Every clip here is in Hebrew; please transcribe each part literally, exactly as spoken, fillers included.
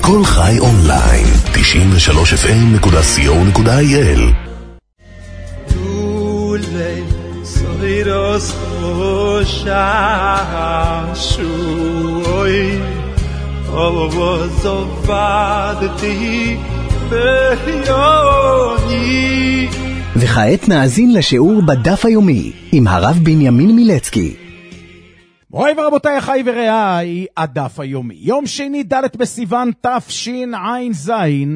כל חי אונליין, תשעים ושלוש אף אם נקודה סי או נקודה איי אל. Ule soiros shashui ovozovadti beyoni. וכעת נאזין לשיעור בדף היומי עם הרב בנימין מילצקי. מוריי ורבותיי, אחי ורעי, הדף היומי. יום שני ד' בסיוון תשע"ז,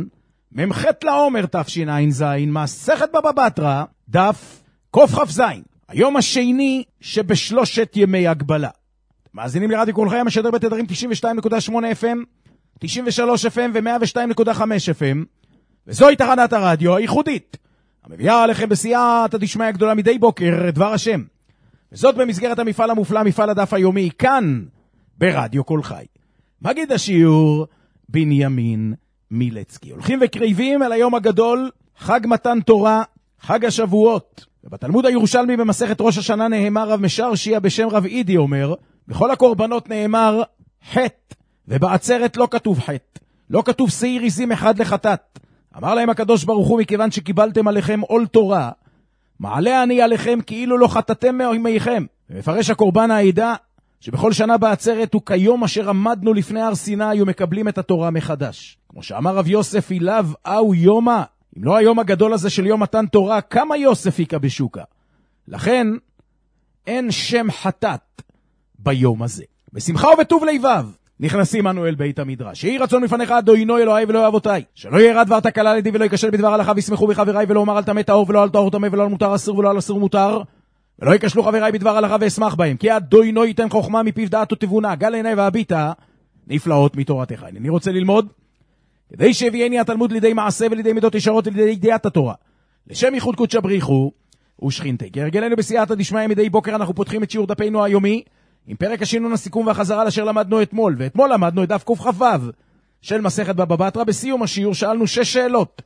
ממח לעומר תשע"ז, מסכת בבא בתרא, דף קכ"ז. היום השני שבשלושת ימי הגבלה. מאזינים לרדיו כל חי המשדר בתדרים תשעים ושתיים נקודה שמונה אף אם, תשעים ושלוש אף אם ו-מאה ושתיים נקודה חמש אף אם, וזוהי תחנת הרדיו הייחודית, המביאה עליכם בסייעתא דשמיא הגדולה מדי בוקר דבר השם. וזאת במסגרת המפעל המופלא, מפעל הדף היומי, כאן ברדיו כל חי. מגיד השיעור בנימין מילצקי. הולכים וקריבים אל היום הגדול, חג מתן תורה, חג השבועות. ובתלמוד הירושלמי במסכת ראש השנה נאמר, רב משרשיה בשם רב אידי אומר, בכל הקורבנות נאמר חטא, ובעצרת לא כתוב חטא, לא כתוב שעיר עזים אחד לחטאת. אמר להם הקדוש ברוך הוא, מכיוון שקיבלתם עליכם עול תורה, מעלה אני עליכם כאילו לא חטאתם מימיכם. ומפרש הקורבן העדה שבכל שנה בעצרת הוא כיום אשר עמדנו לפני הר סיני ומקבלים את התורה מחדש. כמו שאמר רב יוסף, אליו אהו יומה, אם לא היום הגדול הזה של יום מתן תורה, כמה יוסף יקה בשוקה. לכן אין שם חטאת ביום הזה. בשמחה ובטוב לבב נכנסים אנו אל בית המדרש. יהי רצון לפניך אדוני אלוהי ואלוהי אבותיי, שלא יהיה רע דבר תקלה לידי ולא ייכשל בדבר הלכה, וישמחו בחבריי, ולא אומר על טמא טהור ולא על טהור טמא, ולא על מותר אסור ולא על אסור מותר, ולא ייכשלו חבריי בדבר הלכה ואשמח בהם, כי אדוני ייתן חוכמה מפיו דעת ותבונה, גל עיני והביטה נפלאות מתורתך. אני רוצה ללמוד כדי שהביאני התלמוד לידי מעשה ולידי מידות ישרות ולידי ידיעת התורה, לשם ייחוד קודש בריחו ושכינתי. כהרגלנו בסייעתא דשמיא מדי בוקר אנחנו פותחים את שיעור דפנו היומי עם פרק השינון, הסיכום והחזרה אשר למדנו אתמול. ואתמול למדנו את דף קכ"ו של מסכת בבא בתרא. בסיום השיעור שאלנו שש שאלות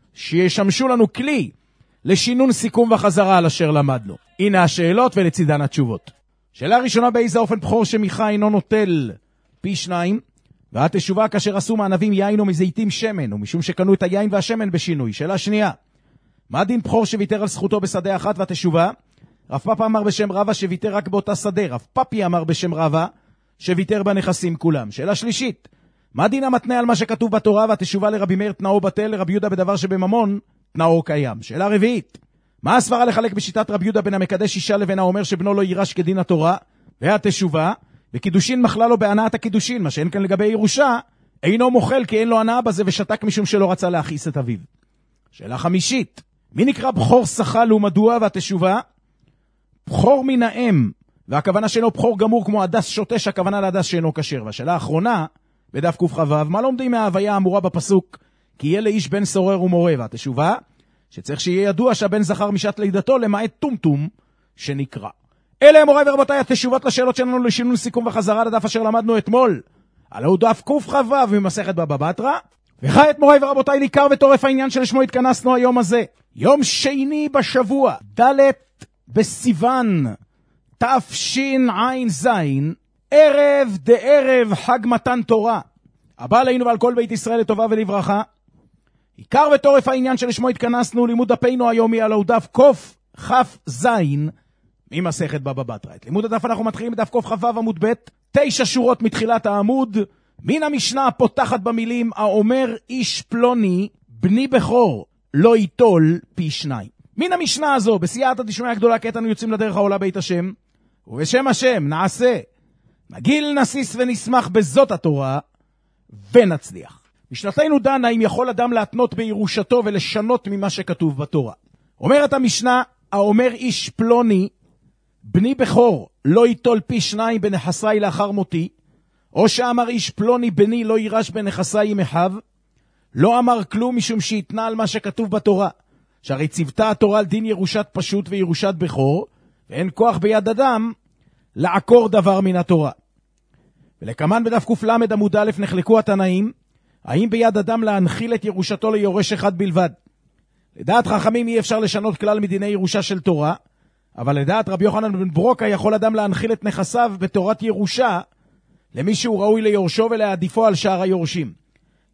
שישמשו לנו כלי לשינון, סיכום וחזרה על אשר למדנו. הנה השאלות ולצידן התשובות. שאלה ראשונה, באיזה אופן בחור שמיכה אינו נוטל פי שניים, והתשובה כאשר עשו מענבים יין או מזיתים שמן, ומשום שקנו את היין והשמן בשינוי. שאלה שנייה, מה דין בחור שוויתר על זכותו בשדה אחת? והתשובה, רב פאפה אמר בשם רבא שוויתר רק באותה שדה, רב פאפי אמר בשם רבא שוויתר בנכסים כולם. שאלה שלישית, מה דין המתנה על מה שכתוב בתורה? והתשובה, לרבי מאיר תנאו בטל, לרבי יהודה בדבר שבממון תנאו קיים. שאלה רביעית, מה הסברה לחלק בשיטת רבי יהודה בין המקדש אישה לבין האומר שבנו לא יירש כדין התורה? והתשובה, וקידושין מחלה לו בהנאת הקידושין, מה שאין כאן לגבי ירושה, אינו מוכל כי אין לו הנאה בזה ושתק משום שלא רצה להכעיס את אביו. שאלה חמישית, מי נקרא בחור שחל ומדוע? והתשובה, בחור מן האם, והכוונה שאינו בחור גמור כמו הדס שוטש, הכוונה להדס שאינו כשר. והשאלה האחרונה בדף קכ"ו, מה לומדים מההוויה האמורה בפסוק כי יהיה לאיש בן סורר ומורה? והתשובה, שצריך שיהיה ידוע שהבן זכר משעת לידתו למעט טומטום שנקרא. אלה מוריי ורבותיי התשובות לשאלות שלנו לשינון, סיכום וחזרה לדף אשר למדנו אתמול. הלוא דף קכ"ו ממסכת בבא בתרא. וכעת מוריי ורבותיי, ניכר וטורף העניין שלשמו התכנסנו היום הזה. יום שני בשבוע, ד' בסיוון תשע"ז, ערב דערב חג מתן תורה, הבא עלינו ועל כל בית ישראל לטובה ולברכה. עיקר וטורף העניין שלשמו התכנסנו, לימוד דפנו היומי, הלוא דף קכ"ז ממסכת בבא בתרא. את לימוד הדף אנחנו מתחילים בדף קכ"ו עמוד ב', תשע שורות מתחילת העמוד, מן המשנה הפותחת במילים, האומר איש פלוני בני בכור לא ייטול פי שניים. מן המשנה הזו בסייעתא דשמיא הגדולה, כעת אנו יוצאים לדרך העולה בית השם, ובשם השם נעשה, נגיל נסיס ונשמח בזאת התורה ונצליח. משנתנו דנה אם יכול אדם להתנות בירושתו ולשנות ממה שכתוב בתורה. אומרת המשנה, האומר איש פלוני בני בכור לא ייטול פי שניים בנכסי לאחר מותי, או שאמר איש פלוני בני לא יירש בנכסי עם אחיו, לא אמר כלום משום שהתנה על מה שכתוב בתורה, שהרי צוותה התורה על דין ירושת פשוט וירושת בכור, ואין כוח ביד אדם לעקור דבר מן התורה. ולכמן בדף קל' עמוד א' נחלקו התנאים, האם ביד אדם להנחיל את ירושתו ליורש אחד בלבד. לדעת חכמים אי אפשר לשנות כלל מדיני ירושה של תורה, אבל לדעת רבי יוחנן בן ברוקה יכול אדם להנחיל את נכסיו בתורת ירושה למי שהוא ראוי ליורשו ולהעדיפו על שאר היורשים.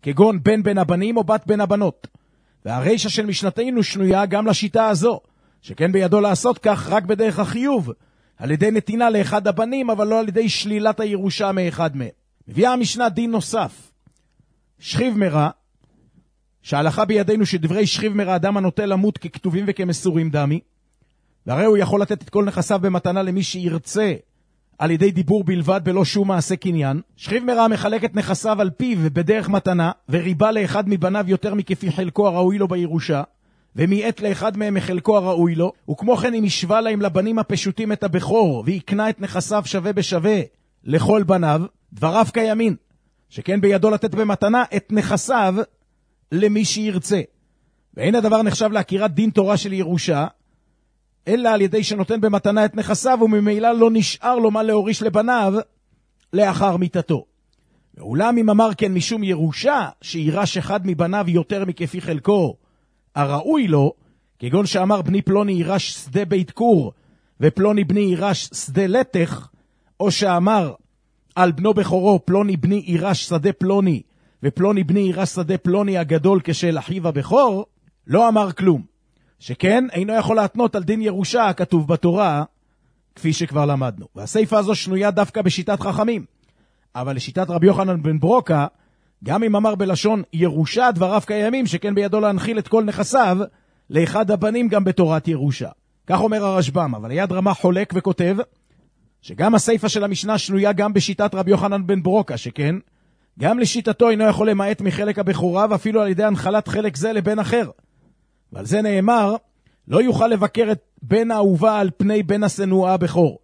כגון בן בין הבנים או בת בין הבנות. והרישה של משנתנו שנויה גם לשיטה הזו, שכן בידו לעשות כך רק בדרך החיוב, על ידי נתינה לאחד הבנים, אבל לא על ידי שלילת הירושה מאחד מהם. מביאה המשנה דין נוסף. שכיב מרע, שההלכה בידינו שדברי שכיב מרע אדם הנוטה למות ככתובים וכמסורים דמי, והרי הוא יכול לתת את כל נכסיו במתנה למי שירצה על ידי דיבור בלבד בלא שום מעשה קניין. שכיב מרע מחלק את נכסיו על פיו בדרך מתנה, וריבה לאחד מבניו יותר מכפי חלקו הראוי לו בירושה, ומיעט לאחד מהם מחלקו הראוי לו, וכמו כן אם ישווה להם לבנים הפשוטים את הבכור, ויקנה את נכסיו שווה בשווה לכל בניו, דבריו קיימין, שכן בידו לתת במתנה את נכסיו למי שירצה. ואין הדבר נחשב להכירת דין תורה של ירושה, אלא על ידי שנותן במתנה את נכסיו, וממילא לא נשאר לו מה להוריש לבניו לאחר מיתתו. ואולם אם אמר כן משום ירושה, שירש אחד מבניו יותר מכפי חלקו הראוי לו, כגון שאמר בני פלוני ירש שדה בית קור, ופלוני בני ירש שדה לתך, או שאמר על בנו בכורו פלוני בני ירש שדה פלוני, ופלוני בני ירש שדה פלוני הגדול כשל אחיו הבכור, לא אמר כלום. שכן אינו יכול להתנות על דין ירושה הכתוב בתורה, כפי שכבר למדנו. והסעיפה הזו שנויה דווקא בשיטת חכמים. אבל לשיטת רבי יוחנן בן ברוקה, גם אם אמר בלשון ירושה, דבריו קיימים, שכן בידו להנחיל את כל נכסיו לאחד הבנים גם בתורת ירושה. כך אומר הרשב"ם, אבל היד רמה חולק וכותב, שגם הסעיפה של המשנה שנויה גם בשיטת רבי יוחנן בן ברוקה, שכן גם לשיטתו אינו יכול למעט מחלק הבכורה, ואפילו על ידי הנחלת חלק זה לבן אחר. ועל זה נאמר, לא יוכל לבקר את בן האהובה על פני בן השנואה הבכור.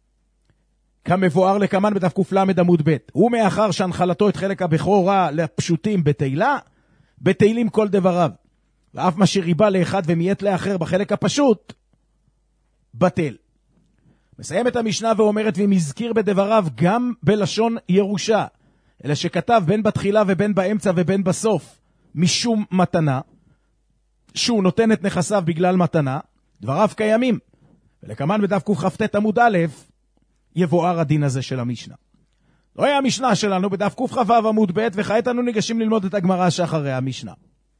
כמבואר לקמן בדף קל"ד עמוד ב'. ומאחר שהנחלתו את חלק הבכורה לפשוטים בתהילה, בתהילים כל דבריו. ואף מה שריבה לאחד ומיית לאחר בחלק הפשוט, בטל. מסיים את המשנה ואומרת, ומזכיר בדבריו גם בלשון ירושה, אלא שכתב בין בתחילה ובין באמצע ובין בסוף, משום מתנה, שהוא נותן את נכסיו בגלל מתנה, דבריו קיימים. ולכמן בדף קכ"ט עמוד א', יבואר הדין הזה של המשנה. לא היה המשנה שלנו בדף קכ"ו עמוד ב', וכעת אנו ניגשים ללמוד את הגמרא שאחרי המשנה.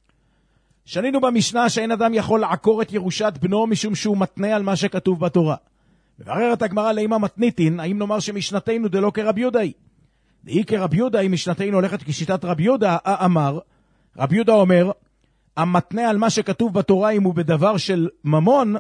שנינו במשנה שאין אדם יכול לעקור את ירושת בנו משום שהוא מתנה על מה שכתוב בתורה. מבררת הגמרא לאמא מתניתין, האם נאמר שמשנתנו דלא כרבי יהודה היא? דהי כרבי יהודה, אם משנתנו הולכת כשיטת רבי יהודה, אמר, רבי יהודה אומר, המתנה על מה שכתוב בתורה אם הוא בדבר של ממון,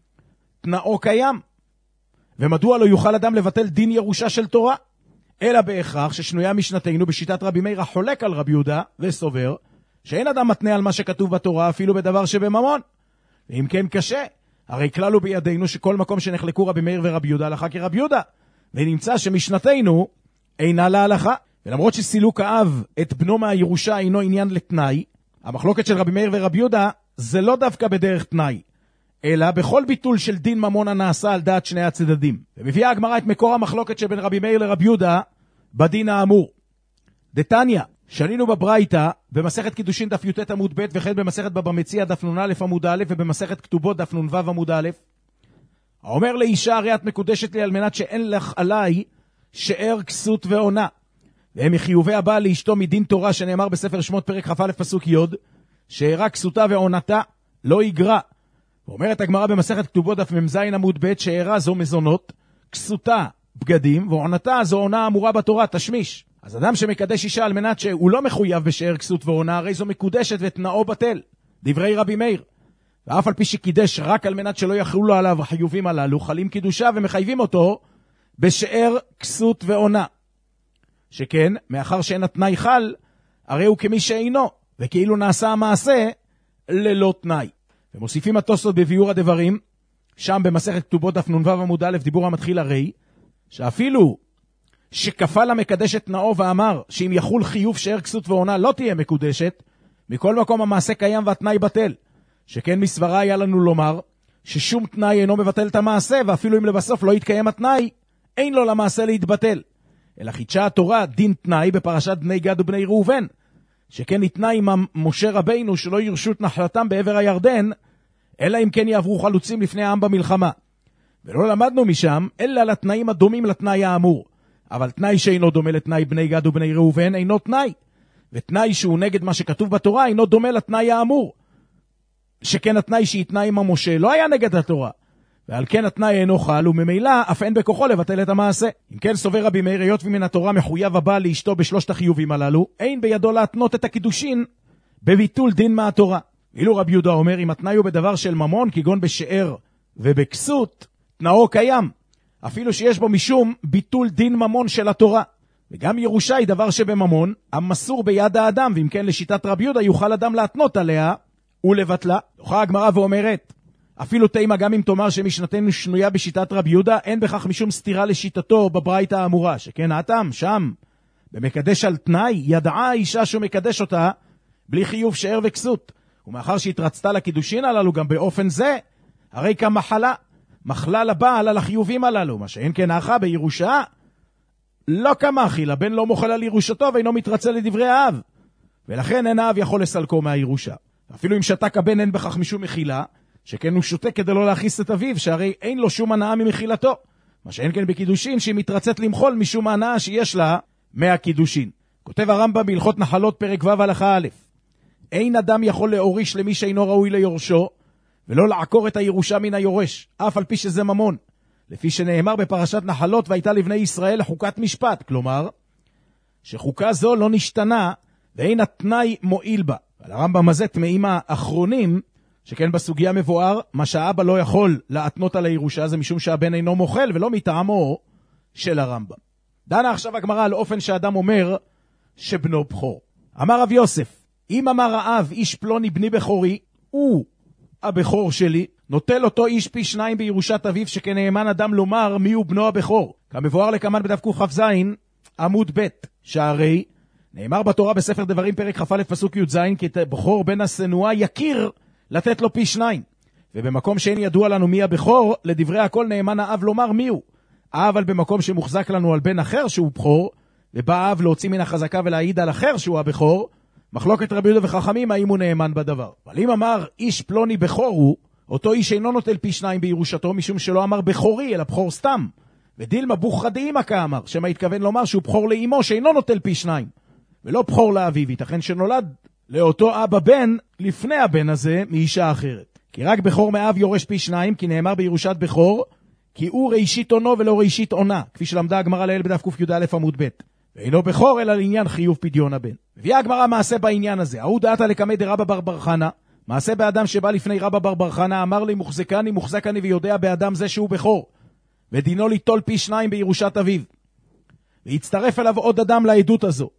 תנאו קיים. ומדוע לא יוכל אדם לבטל דין ירושה של תורה? אלא בהכרח ששנויה משנתנו בשיטת רבי מאיר החולק על רבי יהודה וסובר, שאין אדם מתנה על מה שכתוב בתורה אפילו בדבר שבממון. ואם כן קשה, הרי כלל הוא בידינו שכל מקום שנחלקו רבי מאיר ורבי יהודה הלכה כרבי יהודה, ונמצא שמשנתנו אינה להלכה. ולמרות שסילוק האב את בנו מהירושה אינו עניין לתנאי, המחלוקת של רבי מאיר ורבי יהודה זה לא דווקא בדרך תנאי, אלא בכל ביטול של דין ממון הנעשה על דעת שני הצדדים. ומביאה הגמרא את מקור המחלוקת שבין רבי מאיר לרבי יהודה בדין האמור. דתניא, שנינו בברייתא במסכת קידושין דף י"ט עמוד ב', וכן במסכת בבא מציעא דף נ"א עמוד א', ובמסכת כתובות דף נ"ו עמוד א', האומר לאישה, הרי את מקודשת לי על מנת שאין לך עליי שאר כסות ועונה. והם מחיובי הבעל לאשתו מדין תורה שנאמר בספר שמות פרק כ"א פסוק י', שאירה כסותה ועונתה לא יגרע. ואומרת הגמרא במסכת כתובות דף מ"ז עמוד ב', שאירה זו מזונות, כסותה בגדים, ועונתה זו עונה אמורה בתורה, תשמיש. אז אדם שמקדש אישה על מנת שהוא לא מחויב בשאר כסות ועונה, הרי זו מקודשת ותנאו בטל. דברי רבי מאיר. ואף על פי שקידש רק על מנת שלא יחולו עליו החיובים הללו, חלים קידושה ומחייבים אותו בשאר כסות ועונה. שכן, מאחר שאין התנאי חל, הרי הוא כמי שאינו, וכאילו נעשה המעשה ללא תנאי. ומוסיפים התוספות בביאור הדברים, שם במסכת כתובות דף נ"ו עמוד א', דיבור המתחיל הרי, שאפילו שכפל המקדש את תנאו ואמר שאם יחול חיוב שאר כסות ועונה לא תהיה מקודשת, מכל מקום המעשה קיים והתנאי בטל. שכן מסברה היה לנו לומר ששום תנאי אינו מבטל את המעשה, ואפילו אם לבסוף לא יתקיים התנאי, אין לו למעשה להתבטל. אלא חידשה התורה דין תנאי בפרשת בני גד ובני ראובן, שכן ניתנה עם משה רבינו שלא ירשו את נחלתם בעבר הירדן, אלא אם כן יעברו חלוצים לפני העם במלחמה. ולא למדנו משם, אלא לתנאים הדומים לתנאי האמור. אבל תנאי שאינו דומה לתנאי בני גד ובני ראובן אינו תנאי. ותנאי שהוא נגד מה שכתוב בתורה אינו דומה לתנאי האמור. שכן התנאי שהתנה עם המשה לא היה נגד התורה, ועל כן התנאי אינו חל, וממילא אף אין בכוחו לבטל את המעשה. אם כן סובר רבי מאיר, היות ומן התורה מחויב הבעל לאשתו בשלושת החיובים הללו, אין בידו להתנות את הקידושין בביטול דין מהתורה. אילו רבי יהודה אומר, אם התנאי הוא בדבר של ממון, כגון בשאר ובכסות, תנאו קיים, אפילו שיש בו משום ביטול דין ממון של התורה. וגם ירושה היא דבר שבממון, המסור ביד האדם, ואם כן לשיטת רבי יהודה יוכל אדם להתנות עליה ולבטלה. דוחה הגמרא ואומרת, אפילו תימה גם אם תאמר שמשנתנו שנויה בשיטת רבי יהודה, אין בכך משום סתירה לשיטתו בברייתא האמורה, שכן האטם שם במקדש על תנאי, ידעה האישה שהוא מקדש אותה בלי חיוב שאר וכסות, ומאחר שהתרצתה לקידושין הללו גם באופן זה, הרי כמחלה, מחלה לבעל על החיובים הללו, מה שאין כן האחה בירושה, לא כמחי, לבן לא מוחל על ירושתו ואינו מתרצה לדברי האב, ולכן אין האב יכול לסלקו מהירושה. אפילו אם שתק הבן אין בכך משום מחילה, שכן הוא שותה כדי לא להכיס את אביו, שהרי אין לו שום הנאה ממחילתו, מה שאין כן בקידושין שהיא מתרצת למחול משום הנאה שיש לה מהקידושין. כותב הרמב"ם בהלכות נחלות פרק ו' הלכה א', אין אדם יכול להוריש למי שאינו ראוי ליורשו, ולא לעקור את הירושה מן היורש, אף על פי שזה ממון, לפי שנאמר בפרשת נחלות, והייתה לבני ישראל חוקת משפט, כלומר, שחוקה זו לא נשתנה, ואין התנאי מועיל בה. על הרמב"ם הזה תמאים האחרונים, שכן בסוגיה מבואר, מה שהאבא לא יכול להתנות על הירושה, זה משום שהבן אינו מוחל, ולא מטעמו של הרמב"ם. דנה עכשיו הגמרא על אופן שאדם אומר שבנו בכור. אמר רב יוסף, אם אמר האב איש פלוני בני בכורי, הוא הבכור שלי, נוטל אותו איש פי שניים בירושת אביו, שכנאמן אדם לומר מי הוא בנו הבכור. כמבואר לקמן בדף קכ"ז עמוד ב', שהרי נאמר בתורה בספר דברים פרק כ"א פסוק י"ז, כי את הבכור בן השנואה יכיר לתת לו פי שניים. ובמקום שאין ידוע לנו מי הבכור, לדברי הכל נאמן האב לומר מי הוא. אבל במקום שמוחזק לנו על בן אחר שהוא בכור, ובא האב להוציא מן החזקה ולהעיד על אחר שהוא הבכור, מחלוקת רבי יהודה וחכמים האם הוא נאמן בדבר. אבל אם אמר איש פלוני בכור הוא, אותו איש אינו נוטל פי שניים בירושתו, משום שלא אמר בכורי אלא בכור סתם. ודילמה בוכרא דאימא כאמר, שמה התכוון לומר שהוא בכור לאמו שאינו נוטל פי שניים, ולא בכור לאביו, ייתכן שנולד לאותו אבא בן לפני הבן הזה מאישה אחרת. כי רק בכור מאב יורש פי שניים, כי נאמר בירושת בכור, כי הוא ראשית עונו ולא ראשית עונה, כפי שלמדה הגמרא לעיל בדף ק"א עמוד ב'. ואינו בכור אלא לעניין חיוב פדיון הבן. הביאה הגמרא מעשה בעניין הזה. ההוא דעתא לקמי דרבא בר בר חנא, מעשה באדם שבא לפני רבא בר בר חנא, אמר לי מוחזקני מוחזקני ויודע באדם זה שהוא בכור, ודינו ליטול פי שניים בירושת אביו. והצטרף אליו עוד אדם לעדות הזו,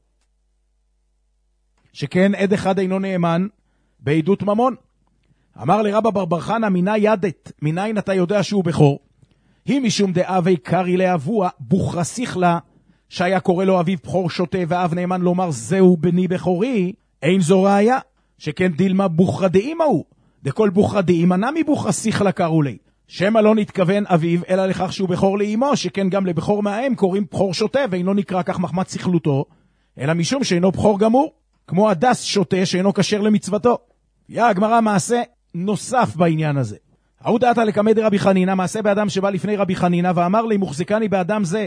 שכן עד אחד אינו נאמן בעדות ממון. אמר לרבא בר בר חנא, מינה ידת, מניין אתה יודע שהוא בכור? היא משום דאבי קרי לאבוה בוכרא שכלה, שהיה קורא לו אביו בכור שוטה ואב נאמן לומר זהו בני בכורי, אין זו ראיה, שכן דילמה בוכרא דאימא הוא, דכל בוכרא דאימא נמי בוכרא שכלה קראו לי, שמא לא נתכוון אביו אלא לכך שהוא בכור לאימו, שכן גם לבכור מהאם קוראים בכור שוטה ואינו נקרא כך מחמת שכלותו, אלא משום שאינו בכור גמור, כמו הדס שוטה שאינו כשר למצוותו. יא הגמרא מעשה נוסף בעניין הזה. ההוא דעתא לקמי דרבי חנינא, מעשה באדם שבא לפני רבי חנינא ואמר לי מוחזקני באדם זה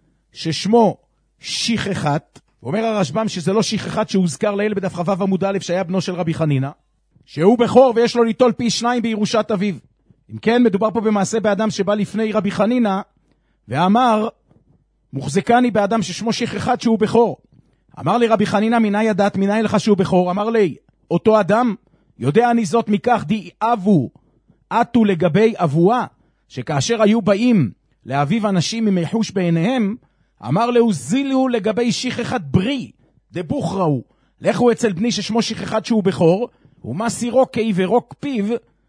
ששמו שכחת. ואומר הרשב"ם שזה לא שכחת שהוזכר לעיל בדף כ"ו עמוד א' שהיה בנו של רבי חנינא, שהוא בכור ויש לו ליטול פי שניים בירושת אביו. אם כן מדובר פה במעשה באדם שבא לפני רבי חנינא ואמר מוחזקני באדם ששמו שכחת שהוא בכור. אמר לי רבי חנינא מינה ידעת מינה לך שהוא בכור? אמר לי אותו אדם יודע אני זאת מכך די אבו עטו לגבי אבוה, שכאשר היו באים לאביו אנשים ממחוש בעיניהם, אמר לו זילו לגבי שכחת ברי דבוכראו, לכו אצל בני ששמו שכחת שהוא בכור, ומסי רוקי ורוק פיו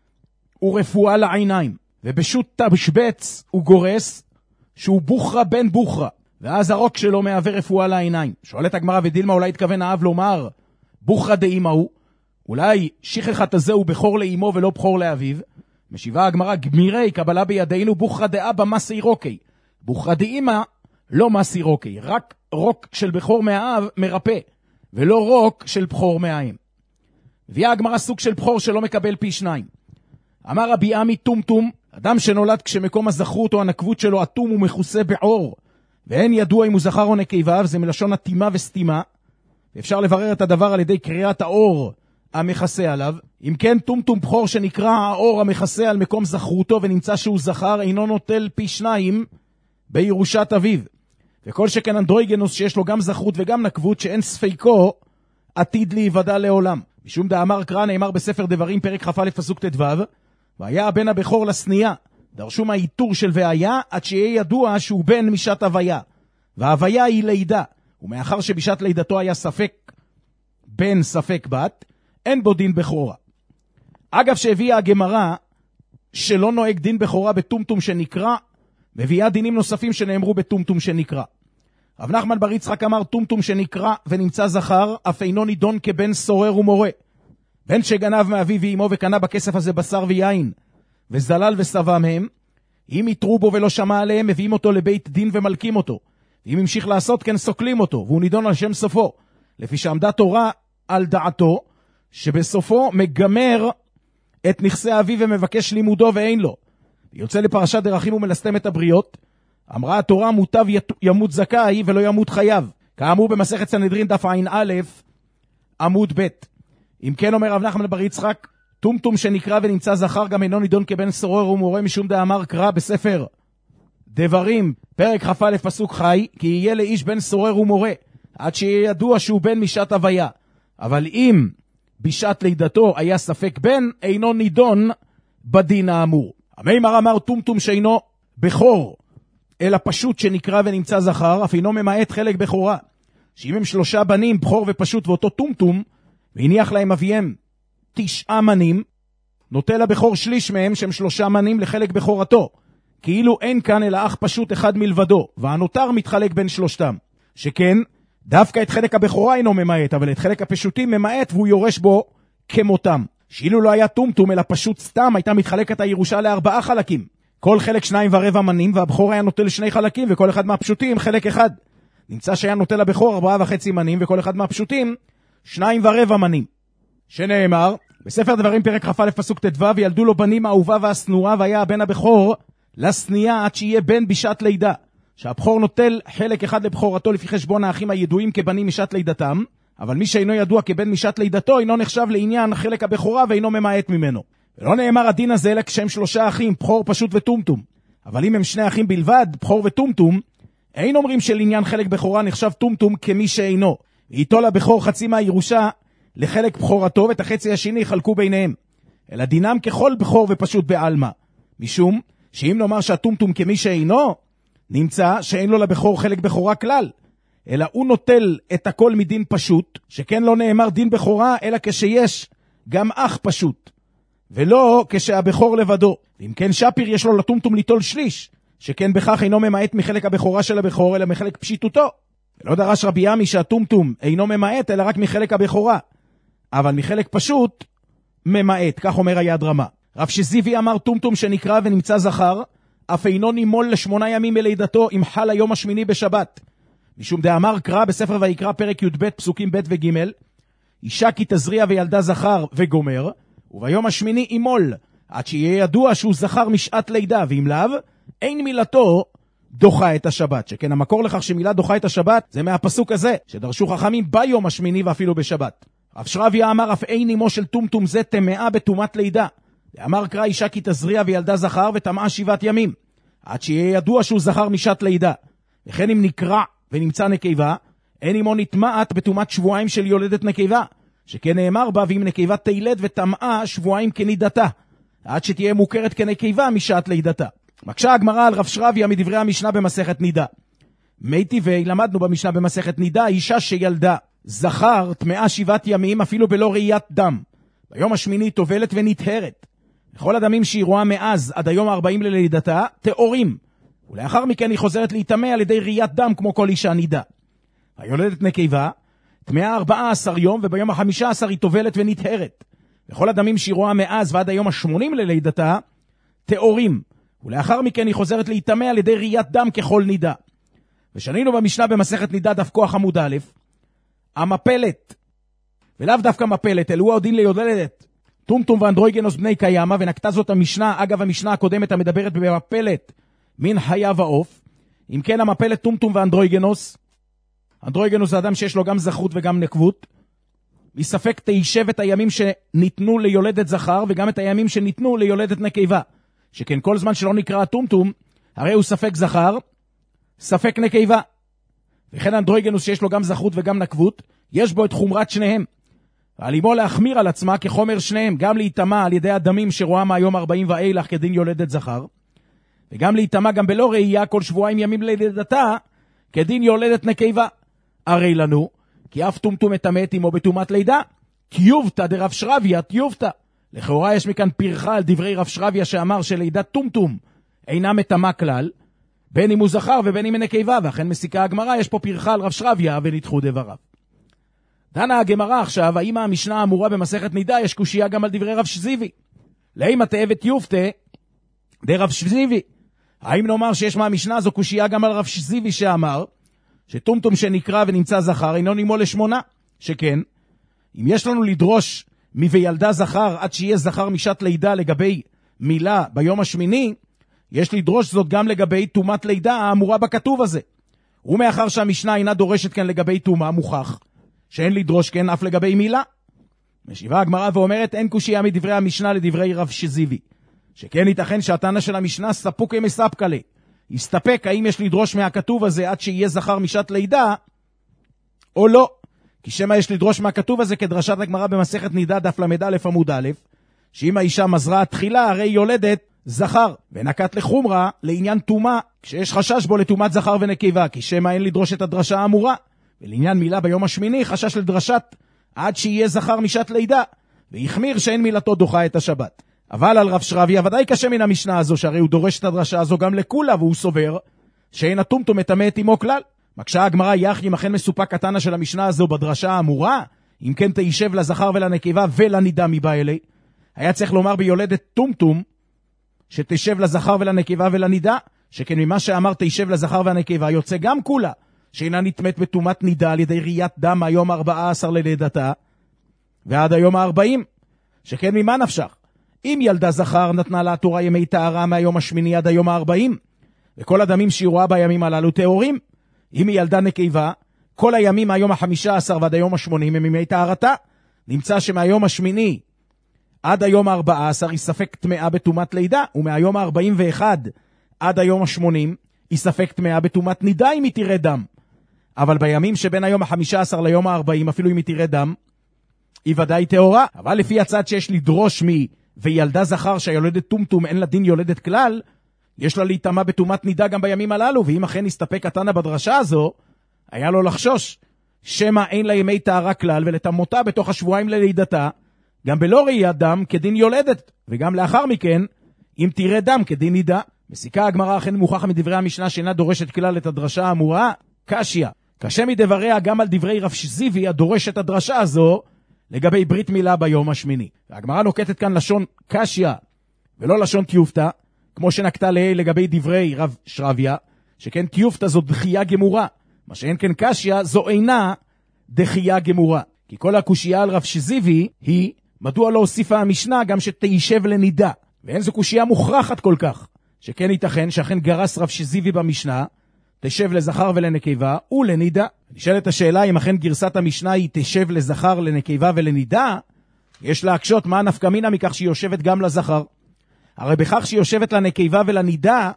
ורפואה לעיניים, ובשוט תשבץ וגורס שהוא בוכרה בן בוכרה, ואז הרוק שלו מהווה רפואה לעיניים. שואלת הגמרא ודילמה אולי התכוון האב לומר בוכרה דאימא הוא, אולי שכחת הזה הוא בכור לאימו ולא בכור לאביו. משיבה הגמרא גמירי קבלה בידינו בוכרה דאבא מסי רוקי, בוכרה דאימא לא מסי רוקי, רק רוק של בכור מהאב מרפא, ולא רוק של בכור מהאם. הביאה הגמרא סוג של בכור שלא מקבל פי שניים. אמר רבי עמי טומטום, אדם שנולד כשמקום הזכרות או הנקבות שלו אטום ומכוסה בעור, ואין ידוע אם הוא זכר או נקבה, זה מלשון אטימה וסתימה, אפשר לברר את הדבר על ידי קריאת האור המכסה עליו. אם כן, טומטום בחור שנקרא האור המכסה על מקום זכרותו ונמצא שהוא זכר, אינו נוטל פי שניים בירושת אביו. וכל שכן אנדרוגינוס שיש לו גם זכרות וגם נקבות, שאין ספיקו עתיד להיוודע לעולם. משום דאמר קרא, נאמר בספר דברים פרק כ"א פסוק ט"ו, והיה הבן הבכור לסנייה, דרשו מהאיתור של והיה, עד שיהיה ידוע שהוא בן משעת הוויה. וההוויה היא לידה, ומאחר שבשעת לידתו היה ספק בן ספק בת, אין בו דין בכורה. אגב שהביאה הגמרא שלא נוהג דין בכורה בטומטום שנקרא, מביאה דינים נוספים שנאמרו בטומטום שנקרא. רב נחמן בר יצחק אמר טומטום שנקרא ונמצא זכר, אף אינו נידון כבן סורר ומורה. בן שגנב מאביו ואמו וקנה בכסף הזה בשר ויין, וזלל וסבא מהם, אם יתרו בו ולא שמע עליהם, מביאים אותו לבית דין ומלקים אותו. אם המשיך לעשות כן סוקלים אותו, והוא נידון על שם סופו. לפי שעמדה תורה על דעתו, שבסופו מגמר את נכסי אביו ומבקש לימודו ואין לו. יוצא לפרשת דרכים ומלסתם את הבריות. אמרה התורה מוטב ימות זכאי ולא ימות חייב. כאמור במסכת סנהדרין דף עין א' עמוד ב'. אם כן אומר רב נחמן בר יצחק, טומטום שנקרא ונמצא זכר גם אינו נידון כבן סורר ומורה, משום דאמר קרא בספר דברים פרק כ"א פסוק חי, כי יהיה לאיש בן סורר ומורה עד שיהיה ידוע שהוא בן משעת הוויה. אבל אם בשעת לידתו היה ספק בן, אינו נידון בדין האמור. המימר אמר טומטום שאינו בכור אלא פשוט שנקרא ונמצא זכר, אף אינו ממעט חלק בכורה, שאם הם שלושה בנים בכור ופשוט ואותו טומטום, והניח להם אביהם תשעה מנים, נוטל הבכור שליש מהם שהם שלושה מנים לחלק בכורתו, כאילו אין כאן אלא אח פשוט אחד מלבדו, והנותר מתחלק בין שלושתם. שכן דווקא את חלק הבכורה אינו ממעט, אבל את חלק הפשוטים ממעט והוא יורש בו כמותם. שאילו לא היה טומטום אלא פשוט סתם, הייתה מתחלקת הירושה לארבעה חלקים, כל חלק שניים ורבע מנים, והבכור היה נוטל שני חלקים וכל אחד מהפשוטים חלק אחד. נמצא שהיה נוטל הבכור ארבעה וחצי מנים וכל אחד מהפשוטים שניים ורבע מנים. שנאמר בספר דברים פרק כ"א פסוק ט"ו, וילדו לו בנים האהובה והשנואה, והיה הבן הבכור לסנייה עד שיהיה בן בשעת לידה, שהבכור נוטל חלק אחד לבכורתו לפי חשבון האחים הידועים כבנים משעת לידתם, אבל מי שאינו ידוע כבן משעת לידתו אינו נחשב לעניין חלק הבכורה ואינו ממעט ממנו. ולא נאמר הדין הזה אלא כשהם שלושה אחים, בכור פשוט וטומטום. אבל אם הם שני אחים בלבד, בכור וטומטום, אין אומרים שלעניין חלק בכורה נחשב טומטום כמי שאינו, ויתול הבכור חצי מהירושה לחלק בכורתו, ואת החצי השני יחלקו ביניהם. אלא דינם ככל בכור ופשוט בעלמא, משום שאם נאמר שהטומטום כמי שאינו, נמצא שאין לו לבכור חלק בכורה כלל, אלא הוא נוטל את הכל מדין פשוט, שכן לא נאמר דין בכורה אלא כשיש גם אח פשוט, ולא כשהבכור לבדו. ואם כן שפיר יש לו לטומטום ליטול שליש, שכן בכך אינו ממעט מחלק הבכורה של הבכור אלא מחלק פשיטותו. ולא דרש רבי ימי שהטומטום אינו ממעט אלא רק מחלק הבכורה, אבל מחלק פשוט ממעט, כך אומר היד רמה. רב שזיוי אמר טומטום שנקרא ונמצא זכר, אף אינו נימול לשמונה ימים מלידתו אם חל היום השמיני בשבת. משום דאמר קרא בספר ויקרא פרק י"ב פסוקים ב' וג', אישה כי תזריע וילדה זכר וגומר, וביום השמיני אימול, עד שיהיה ידוע שהוא זכר משעת לידה, ואם לאו, אין מילתו דוחה את השבת. שכן המקור לכך שמילה דוחה את השבת, זה מהפסוק הזה, שדרשו חכמים ביום השמיני ואפילו בשבת. רב שרביה אמר, אף אין אימו של טומטום זה טמאה בתומת לידה. אמר קרא אישה כי תזריע וילדה זכר וטמאה שבעת ימים, עד שיהיה ידוע שהוא זכר משעת לידה. וכן אם נקרע ונמצא נקבה, אין אימו נטמעת בתומת שבועיים של יולדת נקבה, שכן נאמר בה, ואם נקבה תילד וטמאה שבועיים כנידתה, עד שתהיה מוכרת כנקבה משעת לידתה. מקשה הגמרא על רב שרביה מדברי המשנה במסכת נידה. מי טבעי למדנו במשנה במסכת נידה, אישה שילדה זכר טמאה שבעת ימים אפילו בלא ראיית דם, ביום השמיני טובלת ונטהרת. וכל הדמים שהיא רואה מאז עד היום הארבעים ללידתה טהורים, ולאחר מכן היא חוזרת להיטמא על ידי ראיית דם כמו כל אישה נידה. היולדת נקבה טמאה ארבעה עשר יום, וביום החמישה עשר היא טובלת ונטהרת. וכל הדמים שהיא רואה מאז ועד היום השמונים ללידתה טהורים, ולאחר מכן היא חוזרת להיטמא על ידי ראיית דם ככל נידה. ושנינו במשנה במסכת נידה דף כוח עמוד א', המפלת, ולאו דווקא מפלת, אלו הדין ליולדת טומטום ואנדרוגינוס בני קיימה, ונקטה זאת המשנה אגב המשנה הקודמת המדברת במפלת מן חיה ועוף. אם כן המפלת טומטום ואנדרוגינוס אנדרוגינוס זה אדם שיש לו גם זכרות וגם נקבות. מספק תיישב את הימים שניתנו ליולדת זכר, וגם את הימים שניתנו ליולדת נקבה. שכן כל זמן שלא נקרא טומטום, הרי הוא ספק זכר, ספק נקבה. וכן אנדרוגינוס שיש לו גם זכרות וגם נקבות, יש בו את חומרת שניהם. ועל אמו להחמיר על עצמה כחומר שניהם, גם להיטמע על ידי הדמים שרואה מהיום ארבעים ואילך כדין יולדת זכר, וגם להיטמע גם בלא ראייה כל שבועיים ימים ללידתה, כדין יולדת נקבה. הרי לנו, כי אף טומטום מטמאת עמו בטומאת לידה, טיובתא דרב שרביה טיובתא. לכאורה יש מכאן פרחה על דברי רב שרביה שאמר שלידת טומטום אינה מטמא כלל, בין אם הוא זכר ובין אם הוא נקבה, ואכן מסיקה הגמרא, יש פה פרחה על רב שרביה ונדחו דבריו. דנה הגמרא עכשיו, האם המשנה האמורה במסכת נידה יש קושייה גם על דברי רב שזיוי? לאמא תאבת יופתה דרב שזיוי. האם נאמר שיש מהמשנה הזו קושייה גם על רב שזיוי שאמר שטומטום שנקרא ונמצא זכר אינו נימו לשמונה? שכן, אם יש לנו לדרוש מוילדה זכר עד שיהיה זכר משעת לידה לגבי מילה ביום השמיני, יש לדרוש זאת גם לגבי תומת לידה האמורה בכתוב הזה. ומאחר שהמשנה אינה דורשת כאן לגבי תומה, מוכח שאין לדרוש כן אף לגבי מילה. משיבה הגמרא ואומרת, אין קושייה מדברי המשנה לדברי רב שזיוי. שכן ייתכן שהטענה של המשנה ספוק מספקה לי. יסתפק האם יש לדרוש מהכתוב הזה עד שיהיה זכר משעת לידה, או לא. כי שמה יש לדרוש מהכתוב הזה כדרשת הגמרא במסכת נידה דף למד א' עמוד א', שאם האישה מזרה תחילה הרי יולדת זכר, ונקט לחומרה לעניין תומה, כשיש חשש בו לתומת זכר ונקבה, כי שמה אין לדרוש את הדרשה האמורה. ולעניין מילה ביום השמיני חשש לדרשת עד שיהיה זכר משעת לידה, והחמיר שאין מילתו דוחה את השבת. אבל על רב שרביה ודאי קשה מן המשנה הזו, שהרי הוא דורש את הדרשה הזו גם לכולה, והוא סובר שאין הטומטום מטמאת עמו כלל. מקשה הגמרא, יחי אם אכן מסופק קטנה של המשנה הזו בדרשה האמורה, אם כן תיישב לזכר ולנקבה ולנידה מבא אלי. היה צריך לומר ביולדת טומטום שתיישב לזכר ולנקבה ולנידה, שכן ממה שאמר תיישב לזכר ולנקבה יוצא גם כולה שאינה נטמאת בתומת נידה על ידי ראיית דם מהיום ארבעה עשר ללידתה ועד היום הארבעים. שכן ממה נפשך? אם ילדה זכר נתנה לה התורה ימי טהרה מהיום השמיני עד היום הארבעים, וכל הדמים שהיא רואה בימים הללו טהורים. אם היא ילדה נקבה, כל הימים מהיום החמישה עשר ועד היום השמונים הם ימי טהרתה. נמצא שמהיום השמיני עד היום הארבעה עשר היא ספק טמאה בתומת לידה, ומהיום הארבעים ואחד עד היום השמונים היא ספק טמאה בתומת נידה אם היא תראה דם. אבל בימים שבין היום החמישה עשר ליום הארבעים, אפילו אם היא תראה דם, היא ודאי טהורה. אבל לפי הצד שיש לדרוש מי וילדה זכר שהיולדת טומטום אין לה דין יולדת כלל, יש לה להיטמע בתומת נידה גם בימים הללו. ואם אכן הסתפק קטנה בדרשה הזו, היה לו לחשוש שמה אין לה ימי טהרה כלל, ולתמותה בתוך השבועיים ללידתה גם בלא ראיית דם כדין יולדת, וגם לאחר מכן אם תראה דם כדין נידה. מסיקה הגמרא, אכן מוכח מדברי המשנה שאינה דורשת כלל את הדרשה האמורה, קשיא. קשה מדבריה גם על דברי רב שזיוי הדורש את הדרשה הזו לגבי ברית מילה ביום השמיני. והגמרא נוקטת כאן לשון קשיא ולא לשון טיובתא, כמו שנקטה לגבי דברי רב שרביה, שכן טיובתא זו דחייה גמורה, מה שאין כן קשיא זו אינה דחייה גמורה. כי כל הקושייה על רב שזיוי היא מדוע לא הוסיפה המשנה גם שתיישב לנידה, ואין זו קושייה מוכרחת כל כך, שכן ייתכן שאכן גרס רב שזיוי במשנה תשב לזכר ולנקבה ולנידה. נשאלת השאלה אם אכן גרסת המשנה היא תשב לזכר לנקבה ולנידה, יש להקשות מה נפקא מינה מכך שהיא יושבת גם לזכר. הרי בכך שהיא יושבת לנקבה ולנידה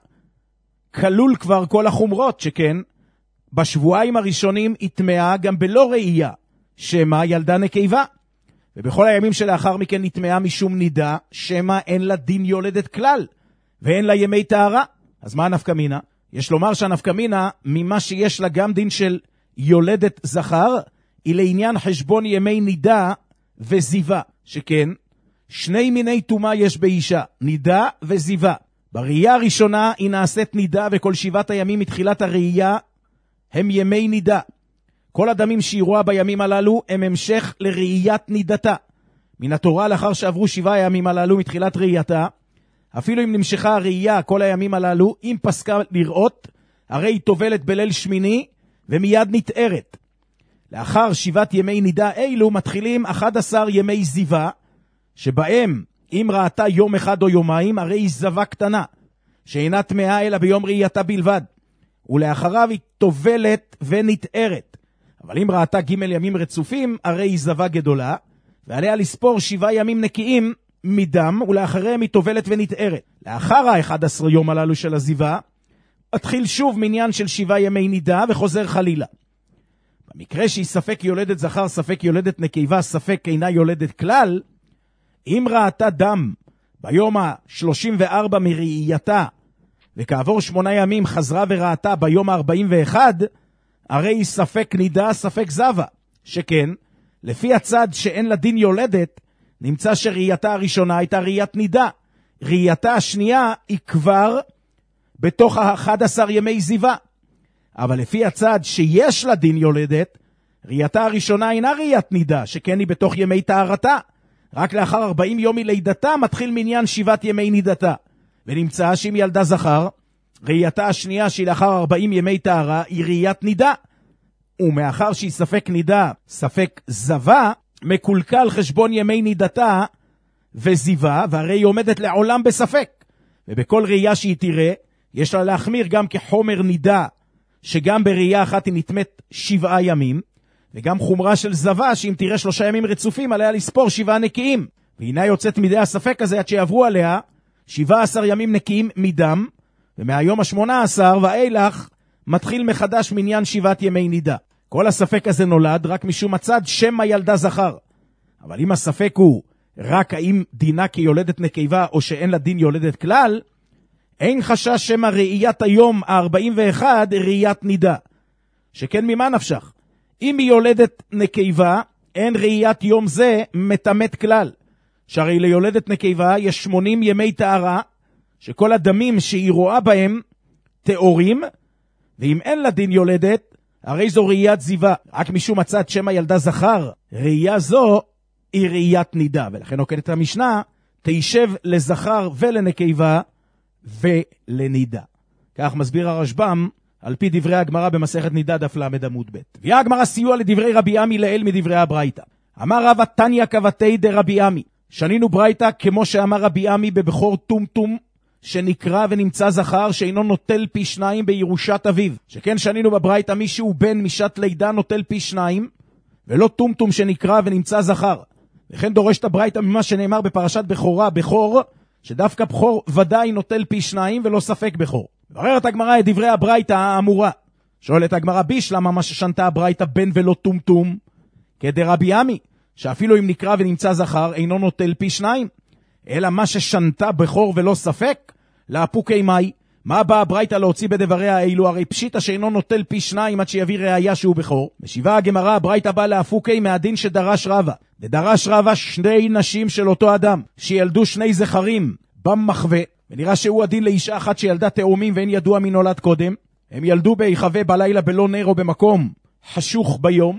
כלול כבר כל החומרות, שכן בשבועיים הראשונים היא טמאה גם בלא ראייה שמה ילדה נקבה, ובכל הימים שלאחר מכן היא טמאה משום נידה שמה אין לה דין יולדת כלל ואין לה ימי טהרה. אז מה נפקא מינה? יש לומר שהנפקא מינה ממה שיש לה גם דין של יולדת זכר היא לעניין חשבון ימי נידה וזיבה, שכן שני מיני טומאה יש באישה, נידה וזיבה. בראייה הראשונה היא נעשית נידה, וכל שבעת הימים מתחילת הראייה הם ימי נידה. כל הדמים שהיא רואה בימים הללו הם המשך לראיית נידתה. מן התורה לאחר שעברו שבעה הימים הללו מתחילת ראייתה, אפילו אם נמשכה הראייה כל הימים הללו, אם פסקה לראות, הרי היא טובלת בליל שמיני ומיד נתארת. לאחר שבעת ימי נידה אילו מתחילים אחד עשר ימי זיבה, שבהם אם ראתה יום אחד או יומיים, הרי היא זבה קטנה, שאינה טמאה אלא ביום ראייתה בלבד. ולאחריו היא טובלת ונתארת. אבל אם ראתה ג' ימים רצופים, הרי היא זבה גדולה, ועליה לספור שבעה ימים נקיים מדם, ולאחריהם היא טובלת ונתארת. לאחר ה-אחד עשר יום הללו של הזיבה, מתחיל שוב מניין של שבעה ימי נידה וחוזר חלילה. במקרה שהיא ספק יולדת זכר, ספק יולדת נקבה, ספק אינה יולדת כלל, אם ראתה דם ביום ה-שלושים וארבע מראייתה, וכעבור שמונה ימים חזרה וראתה ביום ה-ארבעים ואחת, הרי היא ספק נידה, ספק זבה. שכן, לפי הצד שאין לה דין יולדת, נמצא שראייתה הראשונה הייתה ראיית נידה. ראייתה השנייה היא כבר בתוך ה-אחד עשר ימי זיבה. אבל לפי הצד שיש לה דין יולדת, ראייתה הראשונה אינה ראיית נידה, שכן היא בתוך ימי טהרתה. רק לאחר ארבעים יום מלידתה מתחיל מניין שבעת ימי נידתה. ונמצא שאם ילדה זכר, ראייתה השנייה שהיא לאחר ארבעים ימי טהרה היא ראיית נידה. ומאחר שהיא ספק נידה, ספק זבה, מקולקל חשבון ימי נידתה וזיבה, והרי היא עומדת לעולם בספק. ובכל ראייה שהיא תראה, יש לה להחמיר גם כחומר נידה, שגם בראייה אחת היא נתמת שבעה ימים, וגם חומרה של זבה, שאם תראה שלושה ימים רצופים, עליה לספור שבעה נקיים. והנה יוצאת מידי הספק הזה עד שיעברו עליה שבעה עשר ימים נקיים מדם, ומהיום ה-שמונה עשר ואילך מתחיל מחדש מניין שבעת ימי נידה. כל הספק הזה נולד רק משום הצד שם הילדה זכר. אבל אם הספק הוא רק האם דינה כיולדת נקבה או שאין לה דין יולדת כלל, אין חשש שמה ראיית היום ה-ארבעים ואחת ראיית נידה. שכן ממה נפשך? אם היא יולדת נקבה, אין ראיית יום זה מתמת כלל. שהרי ליולדת נקבה יש שמונים ימי טהרה, שכל הדמים שהיא רואה בהם טהורים, ואם אין לה דין יולדת, הרי זו ראיית זיבה. רק משום הצד שם הילדה זכר, ראייה זו היא ראיית נידה. ולכן נוקדת המשנה, תישב לזכר ולנקבה ולנידה. כך מסביר הרשב"ם, על פי דברי הגמרא במסכת נידה דף למד עמוד ב'. ויהיה הגמרא סיוע לדברי רבי עמי לאל מדברי הברייתא. אמר רבא תניא כבתי דרבי עמי. שנינו ברייתא כמו שאמר רבי עמי בבכור טומטום, שנקרא ונמצא זכר שאינו נוטל פי שניים בירושת אביו. שכן שנינו בברייתא מי שהוא בן משעת לידה נוטל פי שניים, ולא טומטום שנקרא ונמצא זכר. לכן דורשת הברייתא ממה שנאמר בפרשת בכורה, בכור, שדווקא בכור ודאי נוטל פי שניים ולא ספק בכור. בררת הגמרא את דברי הברייתא האמורה. שואלת הגמרא בישלמה מה ששנתה הברייתא בן ולא טומטום, כדרבי עמי, שאפילו אם נקרא ונמצא זכר אינו נוטל פי שניים, אלא מה ששנתה בכור ולא ספק, לאפוקי מי, מה באה הברייתא להוציא בדבריה האלו? הרי פשיטה שאינו נוטל פי שניים עד שיביא ראיה שהוא בכור. משיבה הגמרא הברייתא באה לאפוקי מהדין שדרש רבא. ודרש רבא שני נשים של אותו אדם, שילדו שני זכרים במחווה, ונראה שהוא הדין לאישה אחת שילדה תאומים ואין ידוע מי נולד קודם. הם ילדו בהיחווה בלילה בלא נר או במקום חשוך ביום,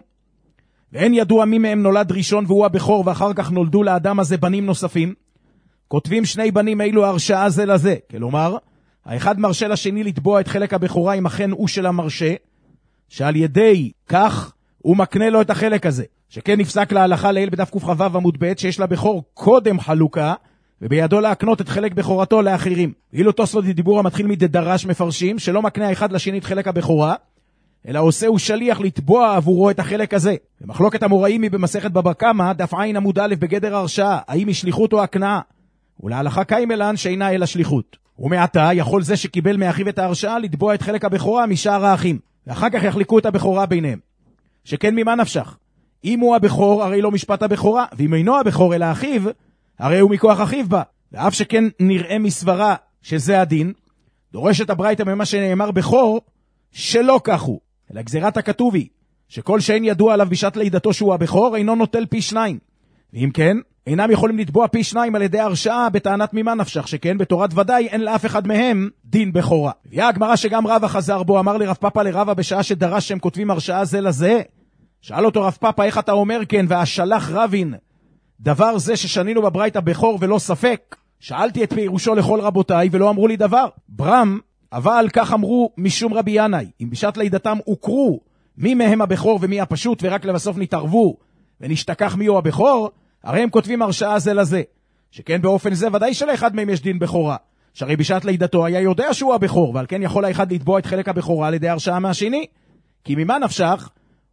ואין ידוע מי מהם נולד ראשון והוא הבכור, ואחר כך נולדו לאדם הזה בנים נוספים. כותבים שני בנים אילו הרשעה זה לזה, כלומר, האחד מרשה לשני לתבוע את חלק הבכורה אם אכן הוא של המרשה, שעל ידי כך הוא מקנה לו את החלק הזה. שכן נפסק להלכה לעיל בדף קכ"ו עמוד ב' שיש לבכור קודם חלוקה, ובידו להקנות את חלק בכורתו לאחרים. ואילו תוספות דיבור המתחיל מדרש מפרשים שלא מקנה האחד לשני את חלק הבכורה, אלא עושה הוא שליח לתבוע עבורו את החלק הזה. במחלוקת המוראים היא במסכת בבא קמא, דף עין עמוד א' בגדר הרשעה, האם היא שליחות או הקנאה? ולהלכה קיימלן שאינה אלא שליחות. ומעתה יכול זה שקיבל מאחיו את ההרשעה לתבוע את חלק הבכורה משאר האחים, ואחר כך יחלקו את הבכורה ביניהם. שכן ממה נפשך? אם הוא הבכור הרי לא משפט הבכורה, ואם אינו הבכור אלא אחיו, הרי הוא מכוח אחיו בה. ואף שכן נראה מסברה שזה הדין, דורשת הברייתא ממה שנאמר בכור, שלא כך הוא. אלא גזירת הכתוב היא, שכל שאין ידוע עליו בשעת לידתו שהוא הבכור, אינו נוטל פי שניים. ואם כן, אינם יכולים לתבוע פי שניים על ידי הרשעה בטענת ממה נפשך, שכן בתורת ודאי אין לאף אחד מהם דין בכורה. והיא הגמרא שגם רבא חזר בו, אמר לרב פאפא לרבא בשעה שדרש שהם כותבים הרשעה זה לזה. שאל אותו רב פאפא, איך אתה אומר כן, והשלח רבין, דבר זה ששנינו בברייתא בכור ולא ספק? שאלתי את פירושו לכל רבותיי ולא אמרו לי דבר. ברם, אבל כך אמרו משום רבי ינאי, אם בשעת לידתם הוכרו מי מהם הבכור ומי הפשוט, ורק לבסוף נתערבו ונשתכח מי הוא הבכור, הרי הם כותבים הרשעה זה לזה. שכן באופן זה ודאי שלאחד מהם יש דין בכורה, שהרי בשעת לידתו היה יודע שהוא הבכור, ועל כן יכול האחד לתבוע את חלק הבכורה על ידי הרשעה מהשני. כי ממה נפשך?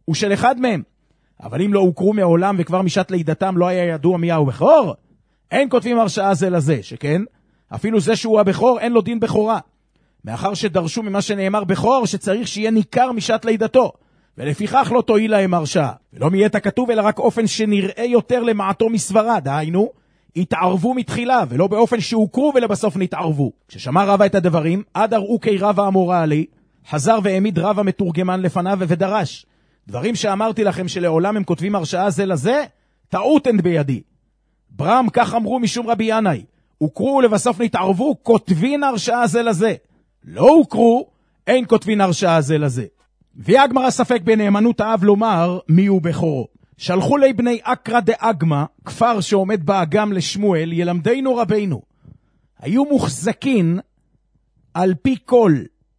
הוא של אחד מהם. אבל אם לא הוכרו מעולם וכבר משעת לידתם לא היה ידוע מי הוא בכור, אין כותבים הרשעה זה לזה, שכן אפילו זה שהוא הבכור אין לו דין בכורה, מאחר שדרשו ממה שנאמר בכור שצריך שיהיה ניכר משעת לידתו, ולפיכך לא תועיל להם הרשעה, ולא מיית הכתוב אלא רק אופן שנראה יותר למעטו מסברה, דהיינו התערבו מתחילה ולא באופן שהוכרו ולבסוף נתערבו. כששמע רבא את הדברים, עד הראו כי רבא אמורה עלי, חזר והעמיד רבא מתורגמן לפניו ודרש, דברים שאמרתי לכם שלעולם הם כותבים הרשעה זה לזה, טעות אין בידי. ברם כך אמרו משום רבי ינאי, הוכרו ולבסוף נתערבו, כותבין הרשעה זה לזה. לא הוכרו, אין כותבין הרשעה זה לזה. והגמרא ספק בנאמנות האב לומר מי הוא בכורו. שלחו לי בני אקרא דאגמה, כפר שעומד באגם לשמואל, ילמדנו רבינו. היו מוחזקין על פי כל,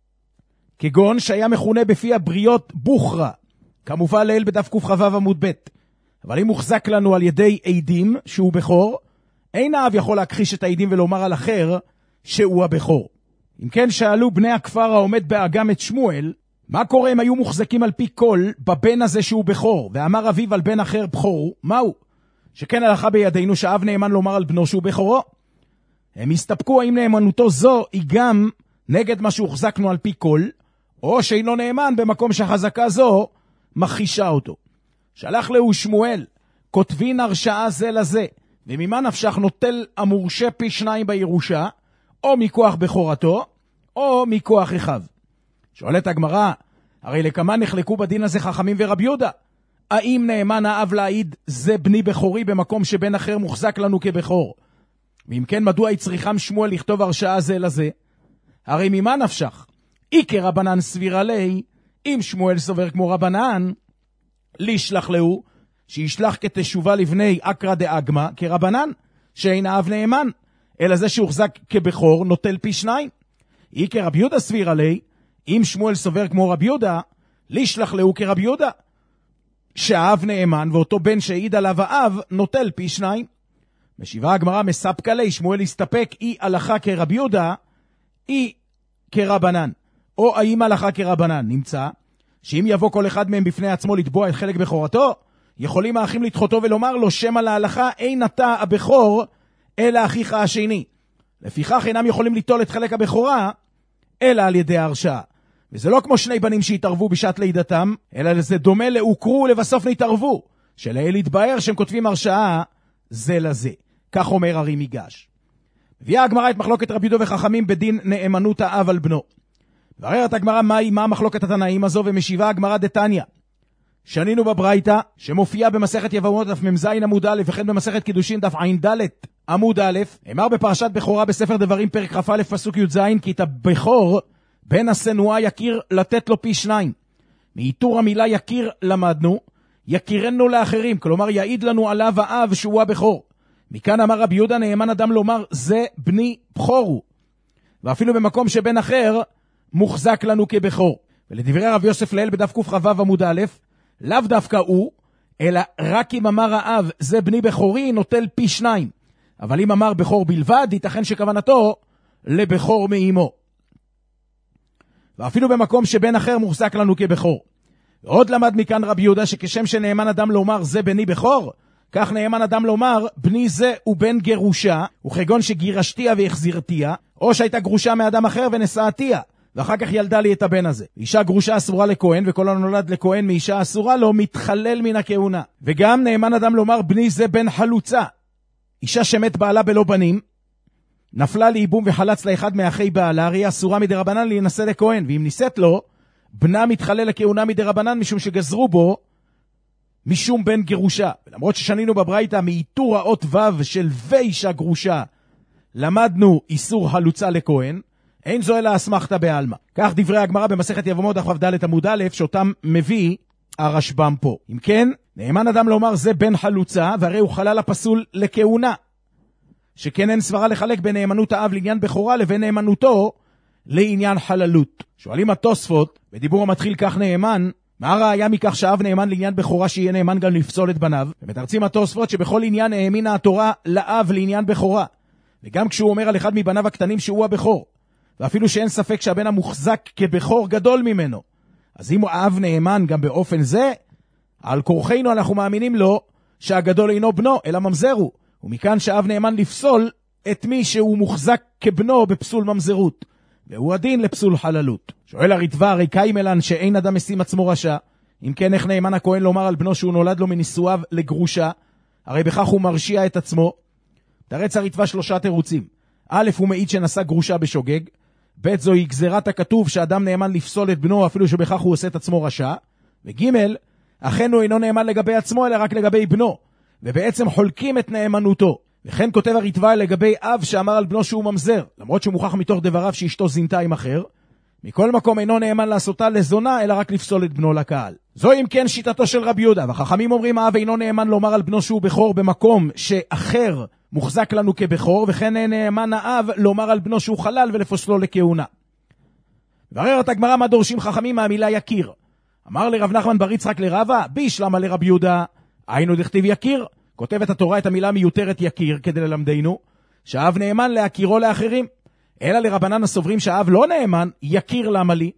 כגון שהיה מכונה בפי הבריות בוחרה, כמובן לאל בדף קכ"ו עמוד ב'. אבל אם מוחזק לנו על ידי עדים שהוא בכור, אין האב יכול להכחיש את העדים ולומר על אחר שהוא הבכור. אם כן שאלו בני הכפר העומד באגם את שמואל, מה קורה אם היו מוחזקים על פי כל בבן הזה שהוא בכור, ואמר אביו על בן אחר בכור, מהו? שכן הלכה בידינו שאב נאמן לומר על בנו שהוא בכורו. הם הסתפקו האם נאמנותו זו היא גם נגד מה שהוחזקנו על פי כל, או שאינו נאמן במקום שחזקה זו מכחישה אותו. שלח לו שמואל, כותבין הרשעה זה לזה, וממה נפשך נוטל המורשה פי שניים בירושה, או מכוח בכורתו, או מכוח אחיו. שואלת הגמרא, הרי לכמה נחלקו בדין הזה חכמים ורבי יהודה? האם נאמן האב להעיד זה בני בכורי במקום שבן אחר מוחזק לנו כבכור? ואם כן, מדוע יצריכם שמואל לכתוב הרשעה זה לזה? הרי ממה נפשך? אי כרבנן סבירה לי, אם שמואל סובר כמו רבנן, לישלח לו, שישלח כתשובה לבני אקרא דאגמה כרבנן, שאין האב נאמן, אלא זה שהוחזק כבכור נוטל פי שניים. אי כרבי יהודה סבירה לי, אם שמואל סובר כמו רבי יהודה, לישלח לו כרבי יהודה, שהאב נאמן ואותו בן שהעיד עליו האב נוטל פי שניים. משיבה הגמרא מספקא לי, שמואל הסתפק אי הלכה כרבי יהודה, אי כרבנן, או האם הלכה כרבנן. נמצא שאם יבוא כל אחד מהם בפני עצמו לתבוע את חלק בכורתו, יכולים האחים לדחותו ולומר לו שם על ההלכה אין אתה הבכור אלא אחיך השני, לפיכך אינם יכולים ליטול את חלק הבכורה אלא על ידי ההרשעה. וזה לא כמו שני בנים שהתערבו בשעת לידתם, אלא זה דומה להוכרו ולבסוף נתערבו, שלאל יתבהר שהם כותבים הרשעה זה לזה. כך אומר הרי מיגש. הביאה הגמרא את מחלוקת רבי יהודה וחכמים בדין נאמנות האב על בנו. ועררת הגמרא מהי, מה מחלוקת התנאים הזו, ומשיבה הגמרא דתניא. שנינו בברייתא, שמופיעה במסכת יבמות דף מ"ז עמוד א', וכן במסכת קידושין דף ע"ד עמוד א', אמר בפרשת בכורה בספר דברים פרק כ"א פסוק י"ז, כי את הבכור בן השנואה יכיר לתת לו פי שניים. מאיתור המילה יכיר למדנו, יכירנו לאחרים, כלומר יעיד לנו עליו האב שהוא הבכור. מכאן אמר רבי יהודה נאמן אדם לומר זה בני בכורו, ואפילו במקום שבן אחר מוחזק לנו כבכור. ולדברי רב יוסף לאל בדף קכ"ו עמוד א', לאו דווקא הוא, אלא רק אם אמר האב זה בני בכורי נוטל פי שניים. אבל אם אמר בכור בלבד, ייתכן שכוונתו לבכור מאמו. ואפילו במקום שבן אחר מוחזק לנו כבכור. ועוד למד מכאן רבי יהודה שכשם שנאמן אדם לומר זה בני בכור, כך נאמן אדם לומר בני זה הוא בן גרושה, וכגון שגירשתיה והחזירתיה, או שהייתה גרושה מאדם אחר ונשאתיה, ואחר כך ילדה לי את הבן הזה. אישה גרושה אסורה לכהן, וכל הנולד לכהן מאישה אסורה לו מתחלל מן הכהונה. וגם נאמן אדם לומר בני זה בן חלוצה, אישה שמת בעלה בלא בנים, נפלה לאיבום וחלץ לאחד מאחי בעלה, הרי אסורה מדרבנן להינשא לכהן, ואם נישאת לו, בנה מתחלל לכהונה מדרבנן משום שגזרו בו משום בן גרושה. ולמרות ששנינו בברייתא מאיתור האות ו' של ואישה גרושה למדנו איסור חלוצה לכהן, אין זו אלא אסמכתא בעלמא. כך דברי הגמרא במסכת יבמות דף כ"ד עמוד א', שאותם מביא הרשב"ם פה. אם כן, נאמן אדם לומר זה בן חלוצה, והרי הוא חלל הפסול לכהונה, שכן אין סברה לחלק בין נאמנות האב לעניין בכורה לבין נאמנותו לעניין חללות. שואלים התוספות, בדיבור המתחיל כך נאמן, מה הראיה מכך שאב נאמן לעניין בכורה שיהיה נאמן גם לפסול את בניו? ומתרצים התוספות שבכל עניין האמינה התורה לאב לעניין בכורה, וגם כשהוא אומר על אחד מבניו הקטנים שהוא הבכור, ואפילו שאין ספק שהבן המוחזק כבכור גדול ממנו. אז אם האב נאמן גם באופן זה, על כורחנו אנחנו מאמינים לו שהגדול אינו בנו, אלא ממזר הוא. ומכאן שאב נאמן לפסול את מי שהוא מוחזק כבנו בפסול ממזרות. והוא הדין לפסול חללות. שואל הריטב"א, הרי קיימלן שאין אדם משים עצמו רשע. אם כן, איך נאמן הכהן לומר על בנו שהוא נולד לו מנישואיו לגרושה? הרי בכך הוא מרשיע את עצמו. תרץ הריטב"א שלושה תירוצים. א', הוא מעיד שנשא גרושה בשוגג. ב', זוהי גזירת הכתוב שאדם נאמן לפסול את בנו אפילו שבכך הוא עושה את עצמו רשע. וג', אכן הוא אינו נאמן לגבי עצמו אלא רק לגבי בנו. ובעצם חולקים את נאמנותו. וכן כותב הריטב"א לגבי אב שאמר על בנו שהוא ממזר, למרות שהוא מוכח מתוך דבריו שאשתו זינתה עם אחר. מכל מקום אינו נאמן לעשותה לזונה, אלא רק לפסול את בנו לקהל. זו אם כן שיטתו של רבי יהודה, והחכמים אומרים האב אינו נאמן לומר על בנו שהוא בכור במקום שאחר מוחזק לנו כבכור, וכן נאמן האב לומר על בנו שהוא חלל ולפסלו לכהונה. בררת הגמרא מה דורשים חכמים מהמילה יקיר. אמר לרב נחמן בר יצחק לרבא, בישלמה לרבי יהודה, היינו דכתיב יקיר. כותבת התורה את המילה מיותרת יקיר כדי ללמדנו שהאב נאמן להכירו לאחרים. אלא לרבנן הסוברים שהאב לא נאמן, יקיר למה לי?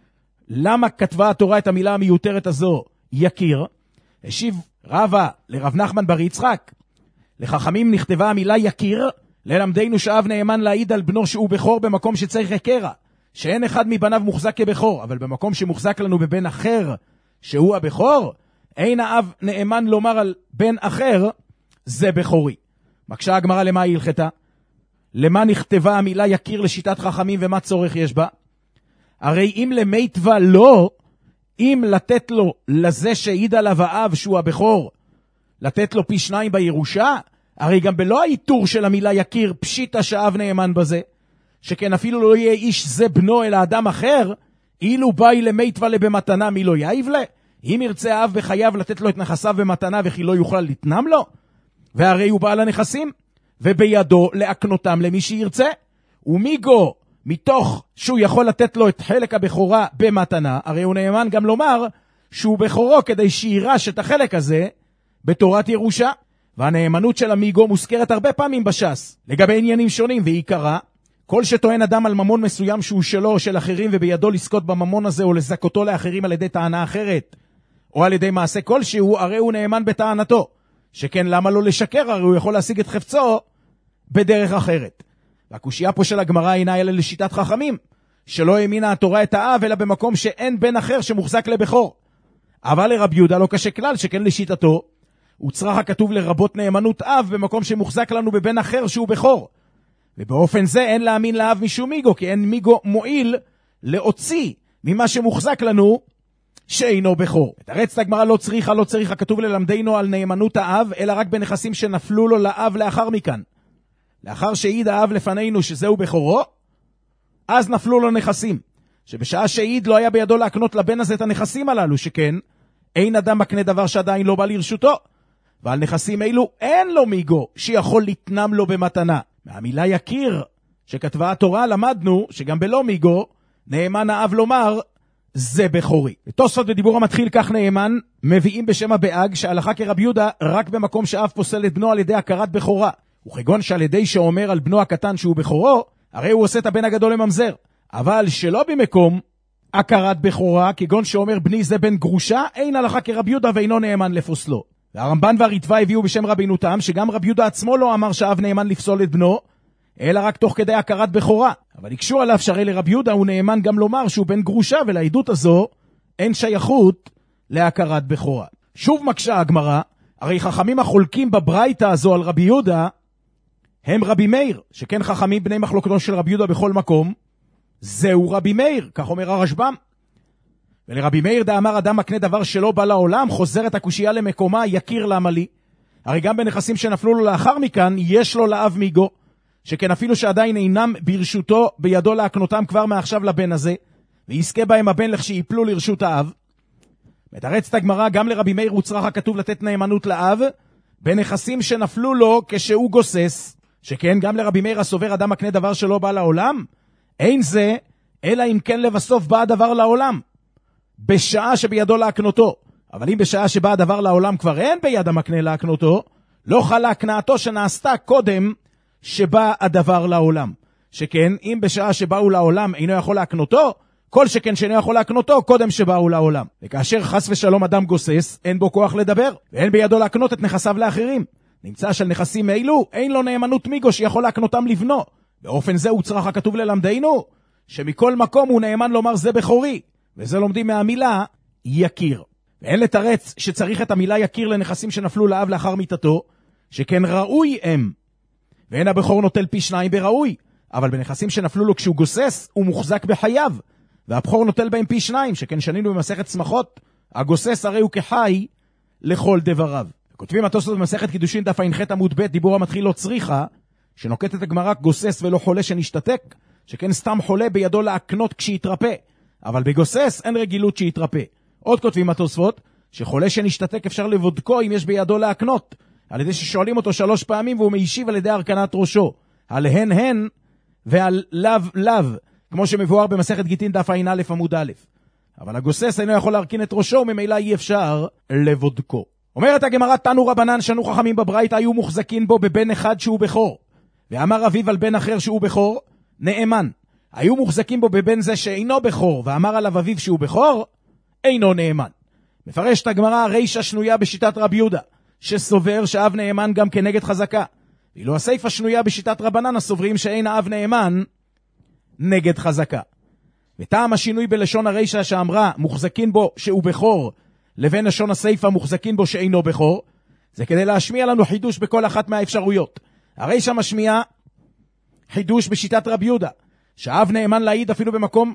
למה כתבה התורה את המילה המיותרת הזו יקיר? השיב רבא לרב נחמן בר יצחק, לחכמים נכתבה המילה יקיר ללמדנו שהאב נאמן להעיד על בנו שהוא בכור במקום שצריך הכרה, שאין אחד מבניו מוחזק כבכור, אבל במקום שמוחזק לנו בבן אחר שהוא הבכור, אין האב נאמן לומר על בן אחר זה בכורי. מקשה הגמרא למה היא הלכתה? למה נכתבה המילה יקיר לשיטת חכמים ומה צורך יש בה? הרי אם למיטבה לא, אם לתת לו לזה שהעיד עליו האב שהוא הבכור, לתת לו פי שניים בירושה, הרי גם בלא האיתור של המילה יקיר פשיטה שהאב נאמן בזה, שכן אפילו לא יהיה איש זה בנו אלא אדם אחר, אילו באי למיטבה לבמתנה מי לא יאיב לה? אם ירצה האב בחייו לתת לו את נכסיו במתנה וכי לא יוכל לתנם לו, והרי הוא בעל הנכסים, ובידו להקנותם למי שירצה, ומיגו מתוך שהוא יכול לתת לו את חלק הבכורה במתנה, הרי הוא נאמן גם לומר שהוא בכורו כדי שירש את החלק הזה בתורת ירושה. והנאמנות של המיגו מוזכרת הרבה פעמים בש"ס לגבי עניינים שונים, ועיקרה כל שטוען אדם על ממון מסוים שהוא שלו או של אחרים ובידו לזכות בממון הזה או לזכותו לאחרים על ידי טענה אחרת או על ידי מעשה כלשהו, הרי הוא נאמן בטענתו, שכן למה לא לשקר? הרי הוא יכול להשיג את חפצו בדרך אחרת. והקושייה פה של הגמרא אינה אלא לשיטת חכמים, שלא האמינה התורה את האב אלא במקום שאין בן אחר שמוחזק לבכור. אבל לרבי יהודה לא קשה כלל, שכן לשיטתו הוא צריך הכתוב לרבות נאמנות אב במקום שמוחזק לנו בבן אחר שהוא בכור. ובאופן זה אין להאמין לאב משום מיגו, כי אין מיגו מועיל להוציא ממה שמוחזק לנו שאינו בכור. תרץ הגמרא לא צריכה, לא צריך הכתוב ללמדנו על נאמנות האב, אלא רק בנכסים שנפלו לו לאב לאחר מכאן. לאחר שהעיד האב לפנינו שזהו בכורו, אז נפלו לו נכסים. שבשעה שהעיד לא היה בידו להקנות לבן הזה את הנכסים הללו, שכן אין אדם מקנה דבר שעדיין לא בא לרשותו. ועל נכסים אלו אין לו מיגו שיכול לתנם לו במתנה. מהמילה יקיר שכתבה התורה למדנו שגם בלא מיגו נאמן האב לומר זה בכורי. ותוספות בדיבור המתחיל כך נאמן מביאים בשם הבאג שהלכה כרבי יהודה רק במקום שאב פוסל את בנו על ידי הכרת בכורה, וכגון שעל ידי שאומר על בנו הקטן שהוא בכורו, הרי הוא עושה את הבן הגדול לממזר. אבל שלא במקום הכרת בכורה, כגון שאומר בני זה בן גרושה, אין הלכה כרבי יהודה ואינו נאמן לפוסלו. והרמב"ן והריטב"א הביאו בשם רבינו תם שגם רבי יהודה עצמו לא אמר שאב נאמן לפסול את בנו, אלא רק תוך כדי הכרת בכורה. אבל יקשו עליו שהרי לרבי יהודה הוא נאמן גם לומר שהוא בן גרושה, ולעדות הזו אין שייכות להכרת בכורה. שוב מקשה הגמרא, הרי חכמים החולקים בברייתא הזו על רבי יהודה הם רבי מאיר, שכן חכמים בני מחלוקתו של רבי יהודה בכל מקום, זהו רבי מאיר, כך אומר הרשב"ם. ולרבי מאיר דאמר אדם מקנה דבר שלא בא לעולם, חוזר את הקושייה למקומה, יקיר למה לי? הרי גם בנכסים שנפלו לו לאחר מכאן יש לו לאב מיגו, שכן אפילו שעדיין אינם ברשותו בידו להקנותם כבר מעכשיו לבן הזה, ויזכה בהם הבן לכשיפלו לרשות האב. מתרצת הגמרא גם לרבי מאיר הוצרך הכתוב לתת נאמנות לאב בנכסים שנפלו לו כשהוא גוסס, שכן גם לרבי מאיר הסובר אדם מקנה דבר שלא בא לעולם, אין זה אלא אם כן לבסוף בא הדבר לעולם בשעה שבידו להקנותו. אבל אם בשעה שבא הדבר לעולם כבר אין ביד המקנה להקנותו, לא חלה הקנאתו שנעשתה קודם שבא הדבר לעולם. שכן אם בשעה שבאו לעולם אינו יכול להקנותו, כל שכן שאינו יכול להקנותו קודם שבאו לעולם. וכאשר חס ושלום אדם גוסס, אין בו כוח לדבר, ואין בידו להקנות את נכסיו לאחרים. נמצא של נכסים אלו, אין לו נאמנות מיגו שיכול להקנותם לבנו. באופן זה הוא צריך הכתוב ללמדנו, שמכל מקום הוא נאמן לומר זה בכורי, וזה לומדים מהמילה יכיר. ואין לתרץ שצריך את המילה יכיר לנכסים שנפלו לאב לאחר מיתתו, שכן ראוי הם. ואין הבכור נוטל פי שניים בראוי, אבל בנכסים שנפלו לו כשהוא גוסס, הוא מוחזק בחייו, והבכור נוטל בהם פי שניים, שכן שנינו במסכת שמחות, הגוסס הרי הוא כחי לכל דבריו. כותבים התוספות במסכת קידושין דף ע"ח עמוד ב', דיבור המתחיל לא צריכה, שנוקטת הגמרא גוסס ולא חולה שנשתתק, שכן סתם חולה בידו להקנות כשיתרפא, אבל בגוסס אין רגילות שיתרפא. עוד כותבים התוספות, שחולה שנשתתק אפשר לבודקו אם יש בידו להקנות, על ידי ששואלים אותו שלוש פעמים והוא מיישיב על ידי הרכנת ראשו, על הן הן ועל לאו לאו, כמו שמבואר במסכת גיטין דף ע"א עמוד א'. אבל הגוסס אינו יכול להרכין את ראשו וממילא אי אפשר לבודקו. אומרת הגמרא, תנו רבנן שנו חכמים בברייתא, היו מוחזקים בו בבן אחד שהוא בכור, ואמר אביו על בן אחר שהוא בכור, נאמן. היו מוחזקים בו בבן זה שאינו בכור, ואמר עליו אביו שהוא בכור, אינו נאמן. מפרש את הגמרא, הרישא שנויה בשיטת רבי יהודה, שסובר שאב נאמן גם כנגד חזקה. ואילו הסיפא שנויה בשיטת רבנן, הסוברים שאין האב נאמן נגד חזקה. וטעם השינוי בלשון הרישא שאמרה מוחזקים בו שהוא בכור, לבין לשון הסיפא מוחזקים בו שאינו בכור, זה כדי להשמיע לנו חידוש בכל אחת מהאפשרויות. הרישא משמיע חידוש בשיטת רבי יהודה, שהאב נאמן להעיד אפילו במקום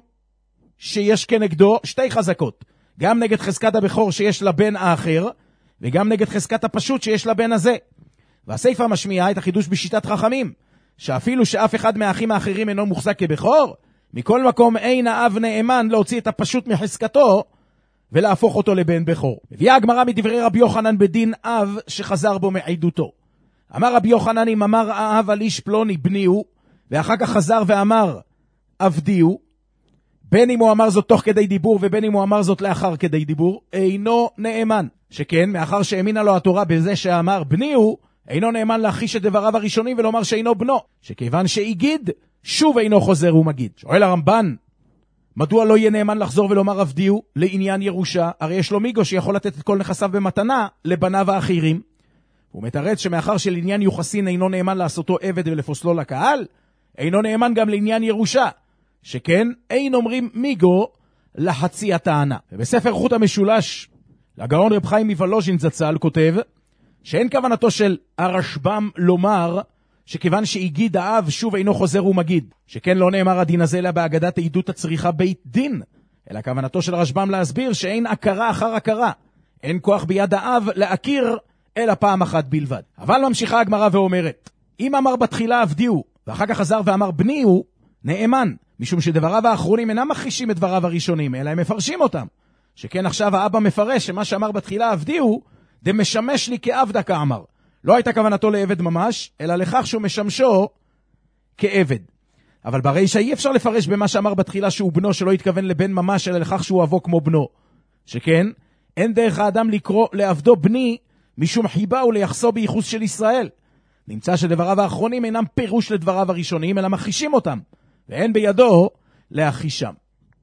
שיש כנגדו שתי חזקות, גם נגד חזקת הבכור שיש לבן האחר, וגם נגד חזקת הפשוט שיש לבן הזה. והסיפא משמיעה את החידוש בשיטת חכמים, שאפילו שאף אחד מהאחים האחרים אינו מוחזק כבכור, מכל מקום אין האב נאמן להוציא את הפשוט מחזקתו, ולהפוך אותו לבן בכור. מביאה הגמרא מדברי רבי יוחנן בדין אב שחזר בו מעידותו. אמר רבי יוחנן, אם אמר האב על איש פלוני בני הוא, ואחר כך חזר ואמר עבדי הוא, בין אם הוא אמר זאת תוך כדי דיבור ובין אם הוא אמר זאת לאחר כדי דיבור, אינו נאמן. שכן, מאחר שהאמינה לו התורה בזה שאמר בני הוא, אינו נאמן להחיש את דבריו הראשונים ולומר שאינו בנו, שכיוון שהגיד, שוב אינו חוזר ומגיד. שואל הרמב"ן, מדוע לא יהיה נאמן לחזור ולומר עבדי הוא לעניין ירושה? הרי יש לו מיגו שיכול לתת את כל נכסיו במתנה לבניו האחרים. הוא מתרץ שמאחר שלעניין יוחסין אינו נאמן לעשותו עבד ולפוסלו לקהל, אינו נאמן גם לעניין ירושה, שכן אין אומרים מיגו לחצי הטענה. ובספר חוט המשולש, לגאון רב חיים מוולוז'ין זצ"ל כותב, שאין כוונתו של הרשב"ם לומר שכיוון שהגיד האב שוב אינו חוזר ומגיד, שכן לא נאמר הדין הזה אלא בהגדת עדות הצריכה בית דין, אלא כוונתו של הרשב"ם להסביר שאין הכרה אחר הכרה, אין כוח ביד האב להכיר אלא פעם אחת בלבד. אבל ממשיכה הגמרא ואומרת, אם אמר בתחילה עבדי הוא ואחר כך חזר ואמר בני הוא, נאמן, משום שדבריו האחרונים אינם מכחישים את דבריו הראשונים, אלא הם מפרשים אותם. שכן עכשיו האבא מפרש שמה שאמר בתחילה עבדי הוא, דה משמש לי כעבדה כאמר. לא הייתה כוונתו לעבד ממש, אלא לכך שהוא משמשו כעבד. אבל ברישא אי אפשר לפרש במה שאמר בתחילה שהוא בנו, שלא התכוון לבן ממש, אלא לכך שהוא אבו כמו בנו. שכן, אין דרך האדם לקרוא לעבדו בני, משום חיבה וליחסו בייחוס של ישראל. נמצא שדבריו האחרונים אינם פירוש לדבריו הראשונים, אלא מכחישים אותם, ואין בידו להכחישם.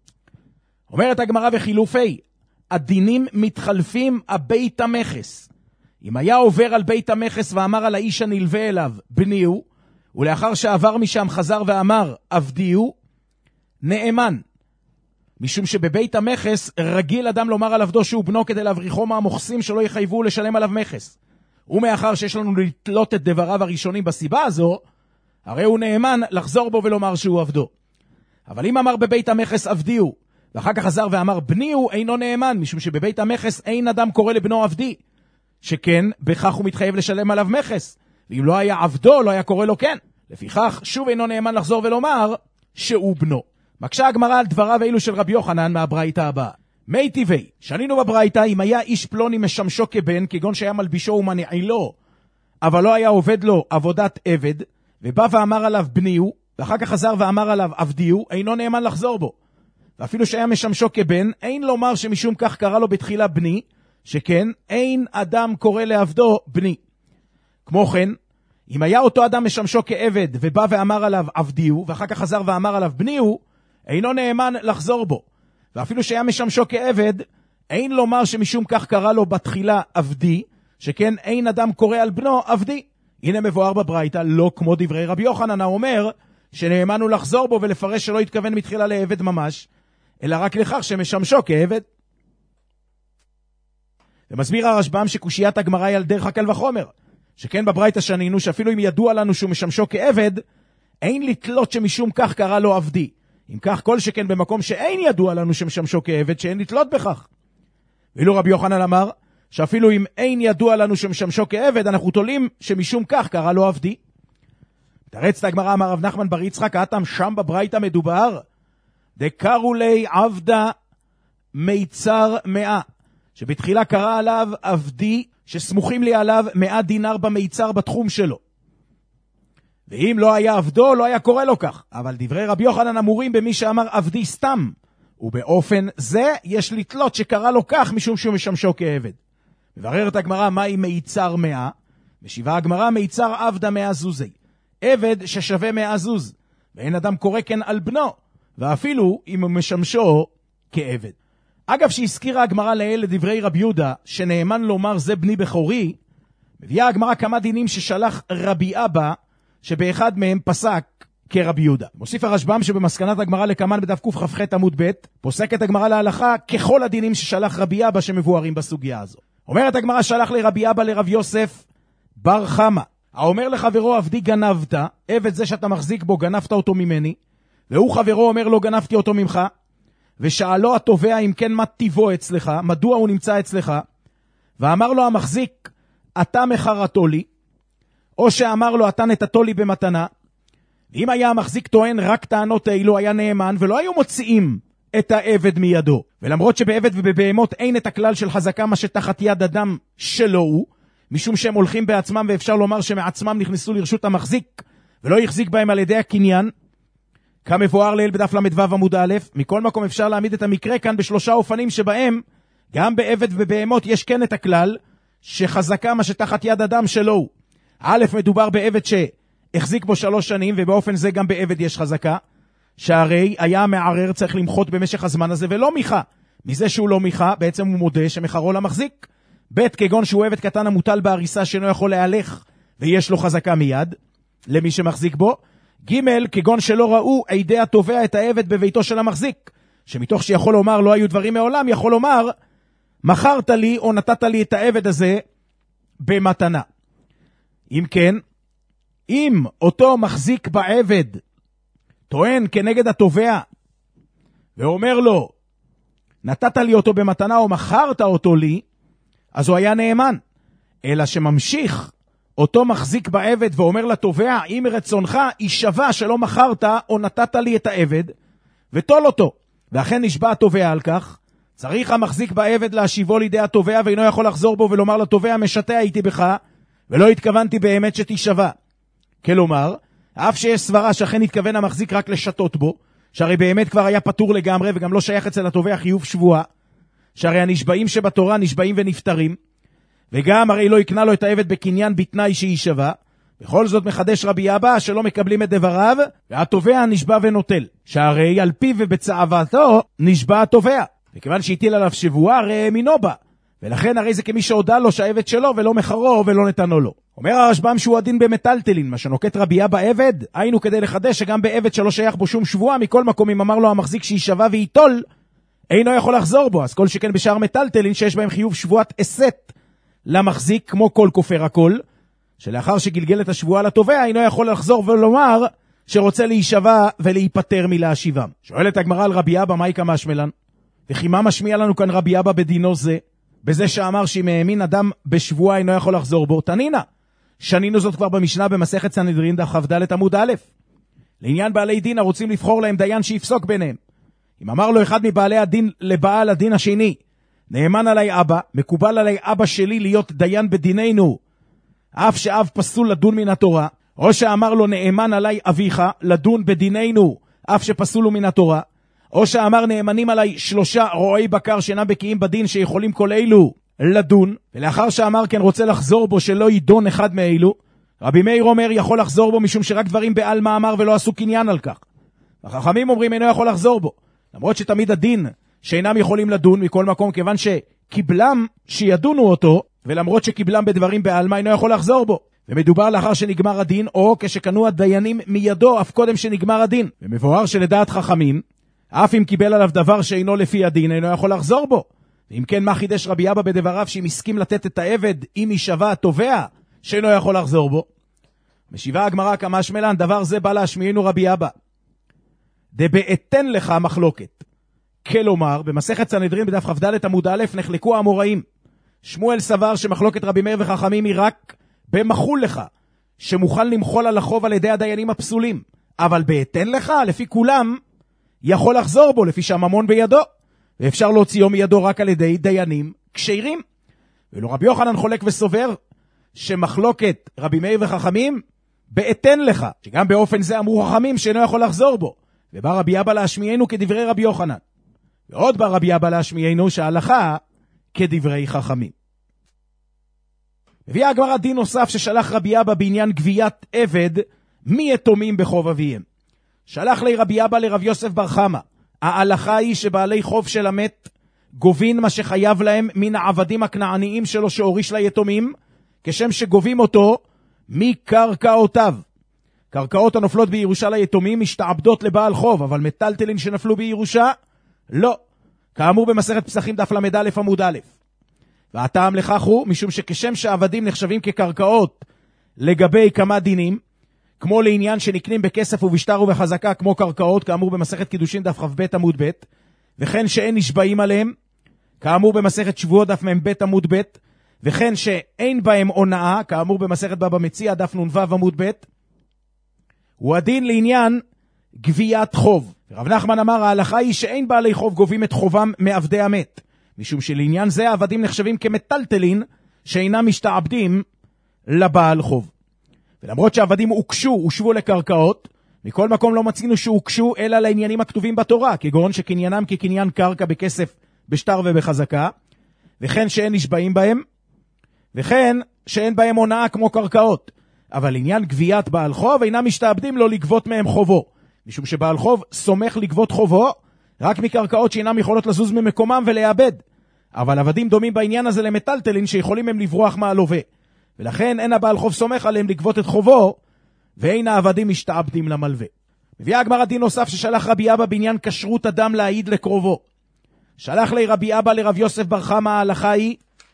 אומרת הגמרא וחילופי, הדינים מתחלפים הבית המכס. אם היה עובר על בית המכס ואמר על האיש הנלווה אליו בני הוא, ולאחר שעבר משם חזר ואמר עבדי הוא, נאמן. משום שבבית המכס רגיל אדם לומר על עבדו שהוא בנו כדי להבריחו מהמוכסים שלא יחייבו לשלם עליו מכס. ומאחר שיש לנו לתלות את דבריו הראשונים בסיבה הזו, הרי הוא נאמן לחזור בו ולומר שהוא עבדו. אבל אם אמר בבית המכס עבדי הוא, ואחר כך חזר ואמר בני הוא, אינו נאמן, משום שבבית המכס אין אדם קורא לבנו עבדי, שכן בכך הוא מתחייב לשלם עליו מכס, ואם לא היה עבדו לא היה קורא לו כן. לפיכך שוב אינו נאמן לחזור ולומר שהוא בנו. מקשה הגמרא על דבריו אלו של רבי יוחנן מהברייתא הבאה. מי טבעי, שנינו בברייתא, אם היה איש פלוני משמשו כבן, כגון שהיה מלבישו ומניעילו, אבל לא היה עובד לו עבודת עבד, ובא ואמר עליו בני הוא, ואחר כך חזר ואמר עליו עבדי הוא, אינו נאמן לחזור בו. ואפילו שהיה משמשו כבן, אין לומר שמשום כך קרא לו בתחילה בני, שכן אין אדם קורא לעבדו בני. כמו כן, אם היה אותו אדם משמשו כעבד, ובא ואמר עליו עבדי הוא, ואחר כך חזר ואמר עליו בני הוא, אינו נאמן לחזור בו. ואפילו שהיה משמשו כעבד, אין לומר שמשום כך קרא לו בתחילה עבדי, שכן אין אדם קורא על בנו עבדי. הנה מבואר בברייתא, לא כמו דברי רבי יוחנן האומר, שנאמן הוא לחזור בו ולפרש שלא התכוון מתחילה לעבד ממש, אלא רק לכך שמשמשו כעבד. ומסביר הרשב"ם שקושיית הגמרא היא על דרך הקל וחומר, שכן בברייתא שנינו שאפילו אם ידוע לנו שהוא משמשו כעבד, אין לתלות שמשום כך קרא לו עבדי. אם כך כל שכן במקום שאין ידוע לנו שמשמשו כעבד, שאין לתלות בכך. ואילו רבי יוחנן אמר, שאפילו אם אין ידוע לנו שמשמשו כעבד, אנחנו תולים שמשום כך קרא לו עבדי. תרץ את הגמרא, אמר רב נחמן בר יצחק, האטם שם בברייתא מדובר, דקרו לי עבדה מיצר מאה, שבתחילה קרא עליו עבדי, שסמוכים לי עליו מאה דינר במיצר בתחום שלו. ואם לא היה עבדו, לא היה קורא לו כך. אבל דברי רבי יוחנן אמורים במי שאמר עבדי סתם. ובאופן זה יש לתלות שקרא לו כך משום שהוא משמשו כעבד. מבררת הגמרא מהי מיצר מאה. משיבה הגמרא מיצר עבדה מאה זוזי. עבד ששווה מאה זוז. ואין אדם קורא כן על בנו. ואפילו אם הוא משמשו כעבד. אגב שהזכירה הגמרא לאל לדברי רבי יהודה, שנאמן לומר זה בני בכורי, מביאה הגמרא כמה דינים ששלח רבי אבא, שבאחד מהם פסק כרבי יהודה. מוסיף הרשב"ם שבמסקנת הגמרא לקמן בדף קכ"ח עמוד ב', פוסקת הגמרא להלכה ככל הדינים ששלח רבי אבא שמבוארים בסוגיה הזו. אומרת הגמרא שלח לרבי אבא לרב יוסף בר חמה, האומר לחברו עבדי גנבת, עבד זה שאתה מחזיק בו גנבת אותו ממני, והוא חברו אומר לו גנבתי אותו ממך, ושאלו התובע אם כן מה טיבו אצלך, מדוע הוא נמצא אצלך, ואמר לו המחזיק אתה מחרתו לי, או שאמר לו אתה נתתו לי במתנה. אם היה המחזיק טוען רק טענות אילו היה נאמן, ולא היו מוציאים את העבד מידו. ולמרות שבעבד ובבהמות אין את הכלל של חזקה מה שתחת יד אדם שלו הוא, משום שהם הולכים בעצמם ואפשר לומר שמעצמם נכנסו לרשות המחזיק, ולא יחזיק בהם על ידי הקניין, כמבואר לעיל בדף למדו עמוד א'. מכל מקום אפשר להעמיד את המקרה כאן בשלושה אופנים שבהם גם בעבד ובבהמות יש כן את הכלל שחזקה מה שתחת יד אדם שלו הוא. א', מדובר בעבד שהחזיק בו שלוש שנים, ובאופן זה גם בעבד יש חזקה, שהרי היה המערער צריך למחות במשך הזמן הזה ולא מיכה. מזה שהוא לא מיכה, בעצם הוא מודה שמחרו למחזיק. ב', כגון שהוא עבד קטן המוטל בהריסה שאינו יכול להלך ויש לו חזקה מיד למי שמחזיק בו. ג', כגון שלא ראו עדי התובע את העבד בביתו של המחזיק, שמתוך שיכול לומר לא היו דברים מעולם, יכול לומר מכרת לי או נתת לי את העבד הזה במתנה. אם כן, אם אותו מחזיק בעבד טוען כנגד התובע ואומר לו נתת לי אותו במתנה או מכרת אותו לי, אז הוא היה נאמן. אלא שממשיך אותו מחזיק בעבד ואומר לתובע אם רצונך יישבע שלא מכרת או נתת לי את העבד ותול אותו, ואכן נשבע התובע על כך, צריך המחזיק בעבד להשיבו לידי התובע ואינו יכול לחזור בו ולומר לתובע משתה הייתי בך ולא התכוונתי באמת שתישבע. כלומר, אף שיש סברה שאכן התכוון המחזיק רק לשתות בו, שהרי באמת כבר היה פטור לגמרי וגם לא שייך אצל התובע חיוב שבועה, שהרי הנשבעים שבתורה נשבעים ונפטרים, וגם הרי לא יקנה לו את העבד בקניין בתנאי שישבע. בכל זאת מחדש רבי אבא שלא מקבלים את דבריו, והתובע נשבע ונוטל, שהרי על פיו ובצעבתו נשבע התובע, וכיוון שהטיל עליו שבועה הרי האמינו בה, ולכן הרי זה כמי שהודע לו שהעבד שלו ולא מחרו ולא נתנו לו. אומר הרשב"ם שהוא הדין במטלטלין, מה שנוקט רבי אבא עבד, היינו כדי לחדש שגם בעבד שלא שייך בו שום שבועה, מכל מקום אם אמר לו המחזיק שישבע ויטול, אינו יכול לחזור בו, אז כל שכן בשאר מטלטלין שיש בהם חיוב שבועת אסת למחזיק כמו כל כופר הכל, שלאחר שגלגל את השבועה לתובע אינו יכול לחזור ולומר שרוצה להישבע ולהיפטר מלהשיבם. שואלת הגמרא על רבי אבא מהי כמשמלן, וכי מה משמיע לנו כאן רבי אבא בדינו זה, בזה שאמר שאם האמין אדם בשבועה אינו יכול לחזור בו? תנינה, שנינו זאת כבר במשנה במסכת סנהדרין דף כ"ד עמוד א'. לעניין בעלי דין הרוצים לבחור להם דיין שיפסוק ביניהם, אם אמר לו אחד מבעלי הדין לבעל הדין השני, נאמן עליי אבא, מקובל עליי אבא שלי להיות דיין בדיננו, אף שאב פסול לדון מן התורה, או שאמר לו נאמן עליי אביך לדון בדיננו, אף שפסול הוא מן התורה, או שאמר נאמנים עליי שלושה רועי בקר שאינם בקיאים בדין שיכולים כל אלו לדון, ולאחר שאמר כן רוצה לחזור בו שלא ידון אחד מאלו, רבי מאיר אומר יכול לחזור בו משום שרק דברים בעל מאמר ולא עשו קניין על כך. החכמים אומרים אינו יכול לחזור בו, למרות שתמיד הדין שאינם יכולים לדון מכל מקום, כיוון שקיבלם שידונו אותו, ולמרות שקיבלם בדברים בעלמא אינו יכול לחזור בו. ומדובר לאחר שנגמר הדין, או כשקנו הדיינים מידו אף קודם שנגמר הדין. ומבואר שלדעת חכמים, אף אם קיבל עליו דבר שאינו לפי הדין, אינו יכול לחזור בו. ואם כן, מה חידש רבי אבא בדבריו שאם הסכים לתת את העבד, אם יישבע התובע, שאינו יכול לחזור בו? משיבה הגמרא כמשמע לן, דבר זה בא להשמיענו רבי אבא. דבעתן לך מחלוקת. כלומר, במסכת סנהדרין בדף כ"ד עמוד א' נחלקו האמוראים. שמואל סבר שמחלוקת רבי מאיר וחכמים היא רק במחול לך, שמוכן למחול על החוב על ידי הדיינים הפסולים. אבל בעתן לך, לפי כולם, יכול לחזור בו, לפי שהממון בידו. ואפשר להוציאו מידו רק על ידי דיינים כשרים. ולא רבי יוחנן חולק וסובר שמחלוקת רבי מאיר וחכמים בעתן לך, שגם באופן זה אמרו חכמים שאינו יכול לחזור בו. ובא רבי אבא להשמיענו כדברי רבי יוחנן. ועוד בא רבי אבא להשמיענו שההלכה כדברי חכמים. הביאה הגמרא דין נוסף ששלח רבי אבא בעניין גביית עבד מיתומים בחוב אביהם. שלח לי רבי אבא לרב יוסף בר חמא, ההלכה היא שבעלי חוב של המת גובין מה שחייב להם מן העבדים הכנעניים שלו שהוריש ליתומים, כשם שגובים אותו מקרקעותיו. קרקעות הנופלות בירושה ליתומים משתעבדות לבעל חוב, אבל מטלטלין שנפלו בירושה לא, כאמור במסכת פסחים דף למד א' עמוד א'. והטעם לכך הוא משום שכשם שהעבדים נחשבים כקרקעות לגבי כמה דינים, כמו לעניין שנקנים בכסף ובשטר ובחזקה כמו קרקעות, כאמור במסכת קידושין דף כ"ב עמוד ב', וכן שאין נשבעים עליהם, כאמור במסכת שבועות דף מ"ב עמוד ב', וכן שאין בהם הונאה, כאמור במסכת בבא מציעא דף נ"ו עמוד ב', הוא הדין לעניין גביית חוב. רב נחמן אמר, ההלכה היא שאין בעלי חוב גובים את חובם מעבדי המת, משום שלעניין זה העבדים נחשבים כמטלטלין שאינם משתעבדים לבעל חוב. ולמרות שהעבדים הוקשו, הושבו לקרקעות, מכל מקום לא מצינו שהוקשו אלא לעניינים הכתובים בתורה, כגון שקניינם כקניין קרקע בכסף, בשטר ובחזקה, וכן שאין נשבעים בהם, וכן שאין בהם הונאה כמו קרקעות. אבל עניין גביית בעל חוב אינם משתעבדים לו לגבות מהם חובו, משום שבעל חוב סומך לגבות חובו רק מקרקעות שאינם יכולות לזוז ממקומם ולאבד. אבל עבדים דומים בעניין הזה למטלטלין שיכולים הם לברוח מהלווה, ולכן אין הבעל חוב סומך עליהם לגבות את חובו, ואין העבדים משתעבדים למלווה. מביאה הגמרא דין נוסף ששלח רבי אבא בעניין כשרות אדם להעיד לקרובו. שלח לי רבי אבא לרב יוסף בר חמא, ההלכה היא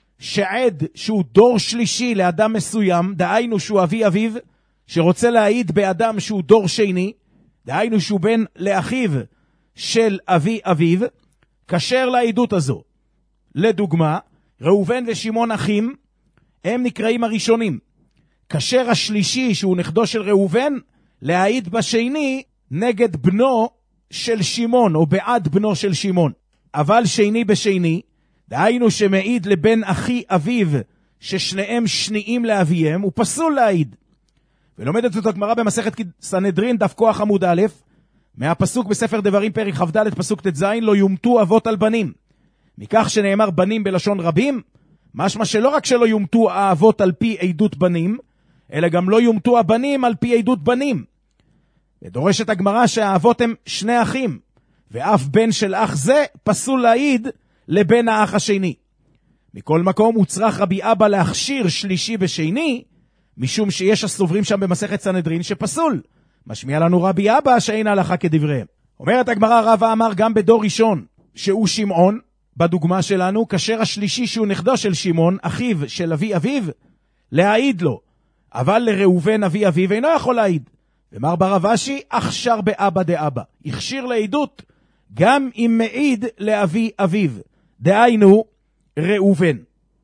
שעד שהוא דור שלישי לאדם מסוים, דהיינו שהוא אבי אביו, שרוצה להעיד באדם שהוא דור שני, דהיינו שהוא בן לאחיו של אבי אביו, כשר לעדות הזו. לדוגמה, ראובן ושמעון אחים, הם נקראים הראשונים. כשר השלישי שהוא נכדו של ראובן, להעיד בשני נגד בנו של שמעון, או בעד בנו של שמעון. אבל שני בשני, דהיינו שמעיד לבן אחי אביו, ששניהם שניים לאביהם, הוא פסול להעיד. ולומדת אותו הגמרא במסכת סנהדרין דף כוח עמוד א', מהפסוק בספר דברים פרק כ"ד פסוק ט"ז, לא יומתו אבות על בנים. מכך שנאמר בנים בלשון רבים, משמע שלא רק שלא יומתו האבות על פי עדות בנים, אלא גם לא יומתו הבנים על פי עדות בנים. ודורשת הגמרא שהאבות הם שני אחים, ואף בן של אח זה פסול להעיד לבן האח השני. מכל מקום הוצרך רבי אבא להכשיר שלישי בשני, משום שיש הסוברים שם במסכת סנהדרין שפסול. משמיע לנו רבי אבא שאין הלכה כדבריהם. אומרת הגמרא, רבא אמר גם בדור ראשון שהוא שמעון, בדוגמה שלנו, כשר השלישי שהוא נכדו של שמעון, אחיו של אבי אביו, להעיד לו, אבל לראובן אבי אביו אינו יכול להעיד. ומר ברב אשי, אכשר באבא דאבא, הכשיר לעדות גם אם מעיד לאבי אביו, דהיינו ראובן.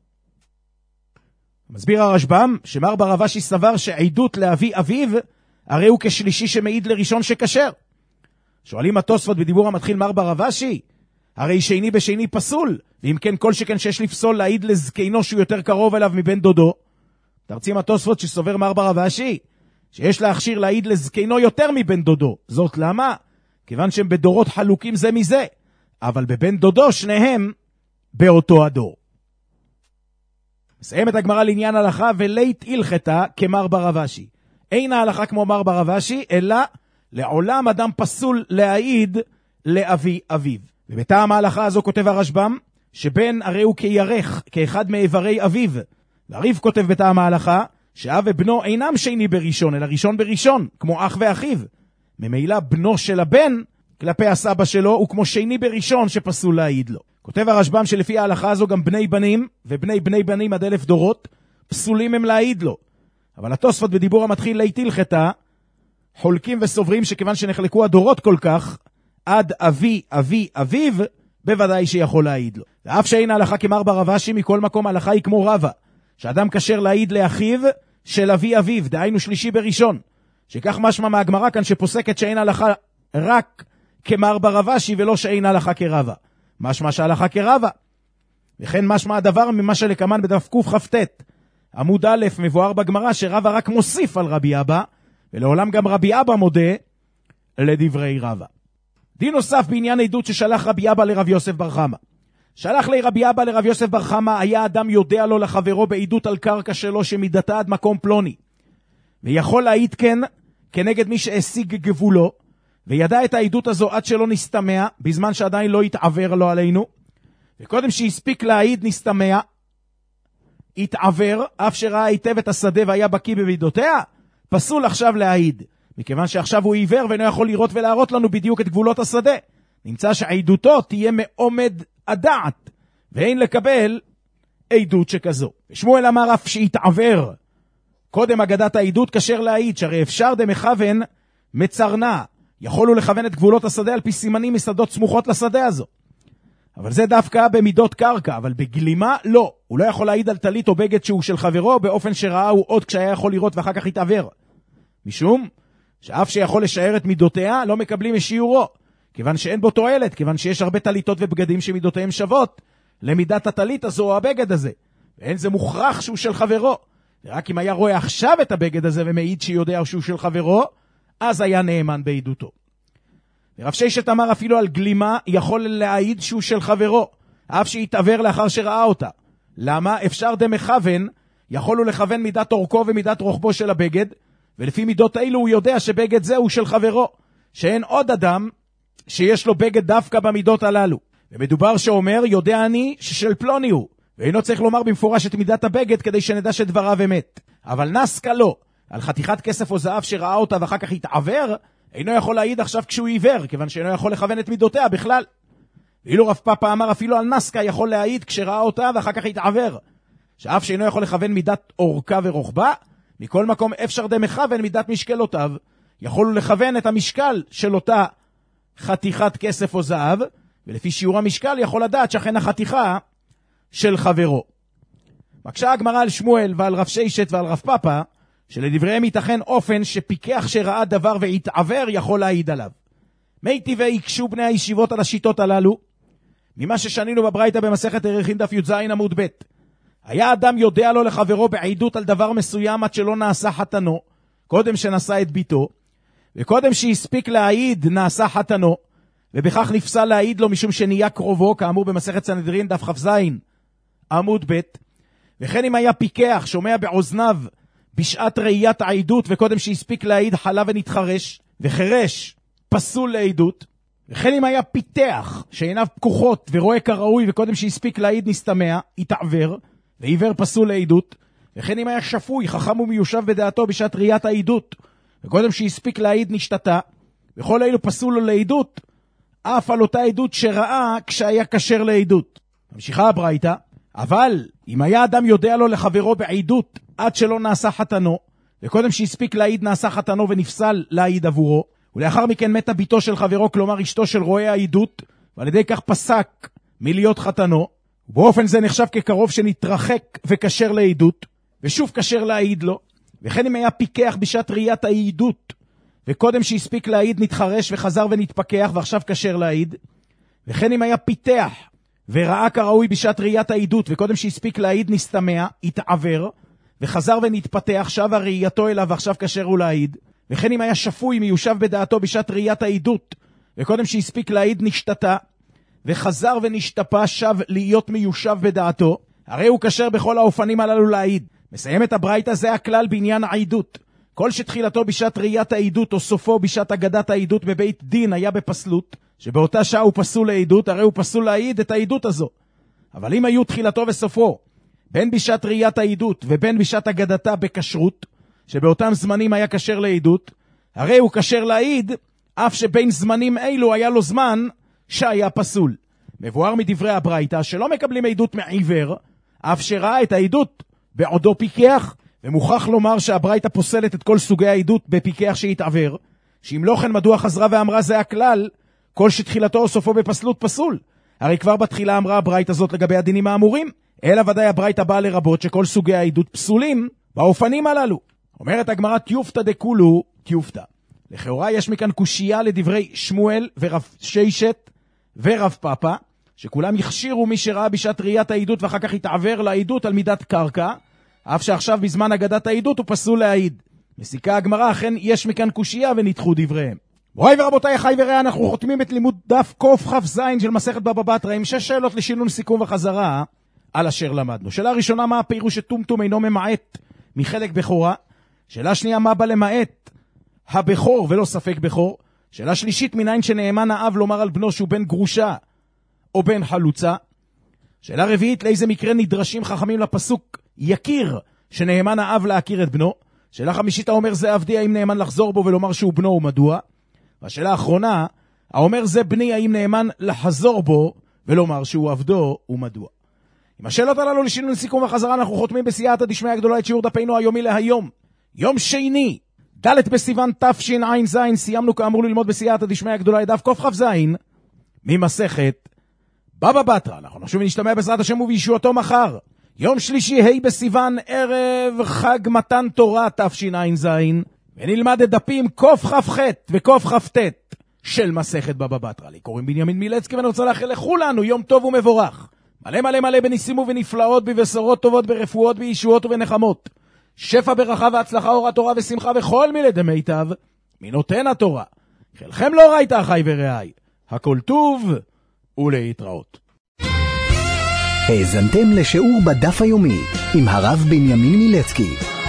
מסביר הרשב"ם שמר ברב אשי סבר שעדות לאבי אביו הרי הוא כשלישי שמעיד לראשון שכשר. שואלים התוספות בדיבור המתחיל, מר ברב אשי, הרי שני בשני פסול, ואם כן כל שכן שיש לפסול להעיד לזקנו שהוא יותר קרוב אליו מבן דודו. תרצים התוספות שסובר מר ברב אשי שיש להכשיר להעיד לזקנו יותר מבן דודו. זאת למה? כיוון שהם בדורות חלוקים זה מזה, אבל בבן דודו שניהם באותו הדור. מסיים את הגמרא לעניין הלכה, ולית הלכתה כמר ברב אשי. אין ההלכה כמו מר ברב אשי, אלא לעולם אדם פסול להעיד לאבי אביו. ובטעם ההלכה הזו כותב הרשב"ם, שבן הרי הוא כירך, כאחד מאיברי אביו. והרי"ף כותב בטעם ההלכה, שאב ובנו אינם שני בראשון, אלא ראשון בראשון, כמו אח ואחיו. ממילא בנו של הבן, כלפי הסבא שלו, הוא כמו שני בראשון שפסול להעיד לו. כותב הרשב"ם שלפי ההלכה הזו גם בני בנים, ובני בני בנים עד אלף דורות, פסולים הם להעיד לו. אבל התוספות בדיבור המתחיל להיטיל חטא, חולקים וסוברים שכיוון שנחלקו הדורות כל כך, עד אבי אבי אביו, בוודאי שיכול להעיד לו. ואף שאין ההלכה כמר ברב אשי, מכל מקום ההלכה היא כמו רבה, שאדם כשר להעיד לאחיו של אבי אביו, דהיינו שלישי בראשון. שכך משמע מהגמרא כאן שפוסקת שאין הלכה רק כמר ברב אשי ולא שאין הלכה כרבה. משמע שההלכה כרבה. וכן משמע הדבר ממה שלקמן בדף קכ"ט. עמוד א' מבואר בגמרא שרבה רק מוסיף על רבי אבא, ולעולם גם רבי אבא מודה לדברי רבה. דין נוסף בעניין עדות ששלח רבי אבא לרב יוסף בר חמא. שלח לי רבי אבא לרב יוסף בר חמא, היה אדם יודע לו לחברו בעדות על קרקע שלו שמידתה עד מקום פלוני. ויכול להעיד כן כנגד מי שהשיג גבולו, וידע את העדות הזו עד שלא נסתמע, בזמן שעדיין לא יתעבר לו עלינו, וקודם שהספיק להעיד נסתמע, יתעבר, אף שראה היטב את השדה והיה בקיא במידותיה, פסול עכשיו להעיד, מכיוון שעכשיו הוא עיוור ואינו יכול לראות ולהראות לנו בדיוק את גבולות השדה. נמצא שעדותו תהיה מעומד הדעת, ואין לקבל עדות שכזו. ושמואל אמר אף שיתעבר, קודם אגדת העדות כשר להעיד, שהרי אפשר דמכוון מצרנה, יכולו לכוון את גבולות השדה על פי סימנים מסדות סמוכות לשדה הזו. אבל זה דווקא במידות קרקע, אבל בגלימה לא. הוא לא יכול להעיד על טלית או בגד שהוא של חברו, באופן שראה הוא עוד כשהיה יכול לראות ואחר כך יתעבר. משום שאף שיכול לשער את מידותיה, לא מקבלים משיעורו, כיוון שאין בו תועלת, כיוון שיש הרבה טליתות ובגדים שמידותיהם שוות למידת הטלית הזו או הבגד הזה. ואין זה מוכרח שהוא של חברו. ורק אם היה רואה עכשיו את הבגד הזה ומעיד שיודע שהוא של חברו, אז היה נאמן בעדותו. ורב ששת אמר אפילו על גלימה יכול להעיד שהוא של חברו, אף שיתעבר לאחר שראה אותה. למה? אפשר דמכוון, יכולו לכוון מידת אורכו ומידת רוחבו של הבגד, ולפי מידות האלו הוא יודע שבגד זה הוא של חברו, שאין עוד אדם שיש לו בגד דווקא במידות הללו. ומדובר שאומר, יודע אני ששל פלוני הוא, ואינו צריך לומר במפורש את מידת הבגד כדי שנדע שדבריו אמת. אבל נסקה לו, על חתיכת כסף או זהב שראה אותה ואחר כך התעבר, אינו יכול להעיד עכשיו כשהוא עיוור, כיוון שאינו יכול לכוון את מידותיה בכלל. ואילו רב פאפה אמר אפילו על נסקה יכול להעיד כשראה אותה ואחר כך התעבר, שאף שאינו יכול לכוון מידת אורכה ורוחבה, מכל מקום אפשר דמכוון מידת משקלותיו, יכולו לכוון את המשקל של אותה חתיכת כסף או זהב, ולפי שיעור המשקל יכול לדעת שאכן החתיכה של חברו. מקשה הגמרא על שמואל ועל רב ששת ועל רב פאפה, שלדבריהם ייתכן אופן שפיקח שראה דבר והתעבר יכול להעיד עליו. מי טבעי יקשו בני הישיבות על השיטות הללו? ממה ששנינו בברייתא במסכת ערכין דף י"ז עמוד ב'. היה אדם יודע לו לחברו בעדות על דבר מסוים עד שלא נעשה חתנו, קודם שנשא את ביתו, וקודם שהספיק להעיד נעשה חתנו, ובכך נפסל להעיד לו משום שנהיה קרובו, כאמור במסכת סנהדרין דף כ"ז עמוד ב'. וכן אם היה פיקח שומע באוזניו בשעת ראיית העדות, וקודם שהספיק להעיד חלה ונתחרש, וחרש פסול לעדות. וכן אם היה פיתח שעיניו פקוחות ורואה כראוי, וקודם שהספיק להעיד נסתמע, יתעבר, ועיוור פסול לעדות. וכן אם היה שפוי, חכם ומיושב בדעתו בשעת ראיית העדות, וקודם שהספיק להעיד נשתתה, וכל אלו פסול לו לעדות, אף על אותה עדות שראה כשהיה כשר לעדות. ממשיכה הברייתא, אבל אם היה אדם יודע לו לחברו בעדות עד שלא נעשה חתנו, וקודם שהספיק להעיד נעשה חתנו ונפסל להעיד עבורו, ולאחר מכן מתה ביתו של חברו, כלומר אשתו של רואה העדות, ועל ידי כך פסק מלהיות חתנו, ובאופן זה נחשב כקרוב שנתרחק וכשר לעדות, ושוב כשר להעיד לו. וכן אם היה פיקח בשעת ראיית העדות, וקודם שהספיק להעיד נתחרש וחזר ונתפקח ועכשיו כשר להעיד. וכן אם היה פיתח וראה כראוי בשעת ראיית העדות, וקודם שהספיק להעיד נסתמע, התעבר, וחזר ונתפתח, שבה ראייתו אליו ועכשיו כשר הוא להעיד. וכן אם היה שפוי מיושב בדעתו בשעת ראיית העדות, וקודם שהספיק להעיד נשתתה, וחזר ונשתפה, שב להיות מיושב בדעתו, הרי הוא כשר בכל האופנים הללו להעיד. מסיים את הברייתא, זה הכלל בעניין העדות, כל שתחילתו בשעת ראיית העדות או סופו בשעת אגדת העדות בבית דין היה בפסלות, שבאותה שעה הוא פסול לעדות, הרי הוא פסול להעיד את העדות הזו. אבל אם היו תחילתו וסופו, בין בשעת ראיית העדות ובין בשעת אגדתה בכשרות, שבאותם זמנים היה כשר לעדות, הרי הוא כשר להעיד, אף שבין זמנים אלו היה לו זמן שהיה פסול. מבואר מדברי הברייתא שלא מקבלים עדות מעיוור, אף שראה את העדות בעודו פיקח, ומוכרח לומר שהברייתא פוסלת את כל סוגי העדות בפיקח שהתעבר, שאם לא כן מדוע חזרה ואמרה זה הכלל, כל שתחילתו או סופו בפסלות פסול. הרי כבר בתחילה אמרה הברייתא זאת לגבי הדינים האמורים, אלא ודאי הברייתא באה לרבות שכל סוגי העדות פסולים באופנים הללו. אומרת הגמרא תיופתא דכולו תיופתא. לכאורה יש מכאן קושייה לדברי שמואל ורב ששת ורב פאפא, שכולם יכשירו מי שראה בשעת ראיית העדות ואחר כך יתעבר לעדות על מידת קרקע, אף שעכשיו בזמן אגדת העדות הוא פסול להעיד. מסיקה הגמרא, אכן יש מכאן קושייה ונדחו דבריהם. מוריי ורבותיי, אחי ורעי, אנחנו חותמים את לימוד דף קכ"ז של מסכת בבא בתרא עם שש שאלות לשינון סיכום וחזרה על אשר למדנו. שאלה ראשונה, מה הפירוש שטומטום אינו ממעט מחלק בכורה? שאלה שנייה, מה בא למעט הבכור ולא ספק בכור? שאלה שלישית, מניין שנאמן האב לומר על בנו שהוא בן גרושה או בן חלוצה? שאלה רביעית, לאיזה מקרה נדרשים חכמים לפסוק יכיר שנאמן האב להכיר את בנו? שאלה חמישית, האומר זה עבדי, האם נאמן לחזור בו ולומר שהוא בנו ומדוע? והשאלה האחרונה, האומר זה בני, האם נאמן לחזור בו ולומר שהוא עבדו ומדוע? עם השאלות הללו לשינון סיכום וחזרה אנחנו חותמים בסייעתא דשמיא הגדולה את שיעור דפנו היומי להיום, יום שני, ד' בסיוון תשע"ז. סיימנו כאמור ללמוד בסייעתא דשמיא הגדולה את דף קכ"ז ממסכת בבא בתרא. אנחנו נשוב ונשתמע בעזרת השם ובישועתו מחר, יום שלישי ה' בסיוון, ערב חג מתן תורה תשע"ז, ונלמד את דפים קכ"ח וקכ"ט של מסכת בבא בתרא. לי קוראים בנימין מילצקי ואני רוצה לאחל לכולנו יום טוב ומבורך, מלא מלא מלא בניסים ובנפלאות, בבשורות טובות, ברפואות, בישועות ובנחמות, שפע ברכה והצלחה, אור התורה ושמחה וכל מילי דמיטב מנותן התורה. חלכם לא ראית אחי ורעי, הכל טוב ולהתראות. האזנתם לשיעור בדף היומי עם הרב בנימין מילצקי.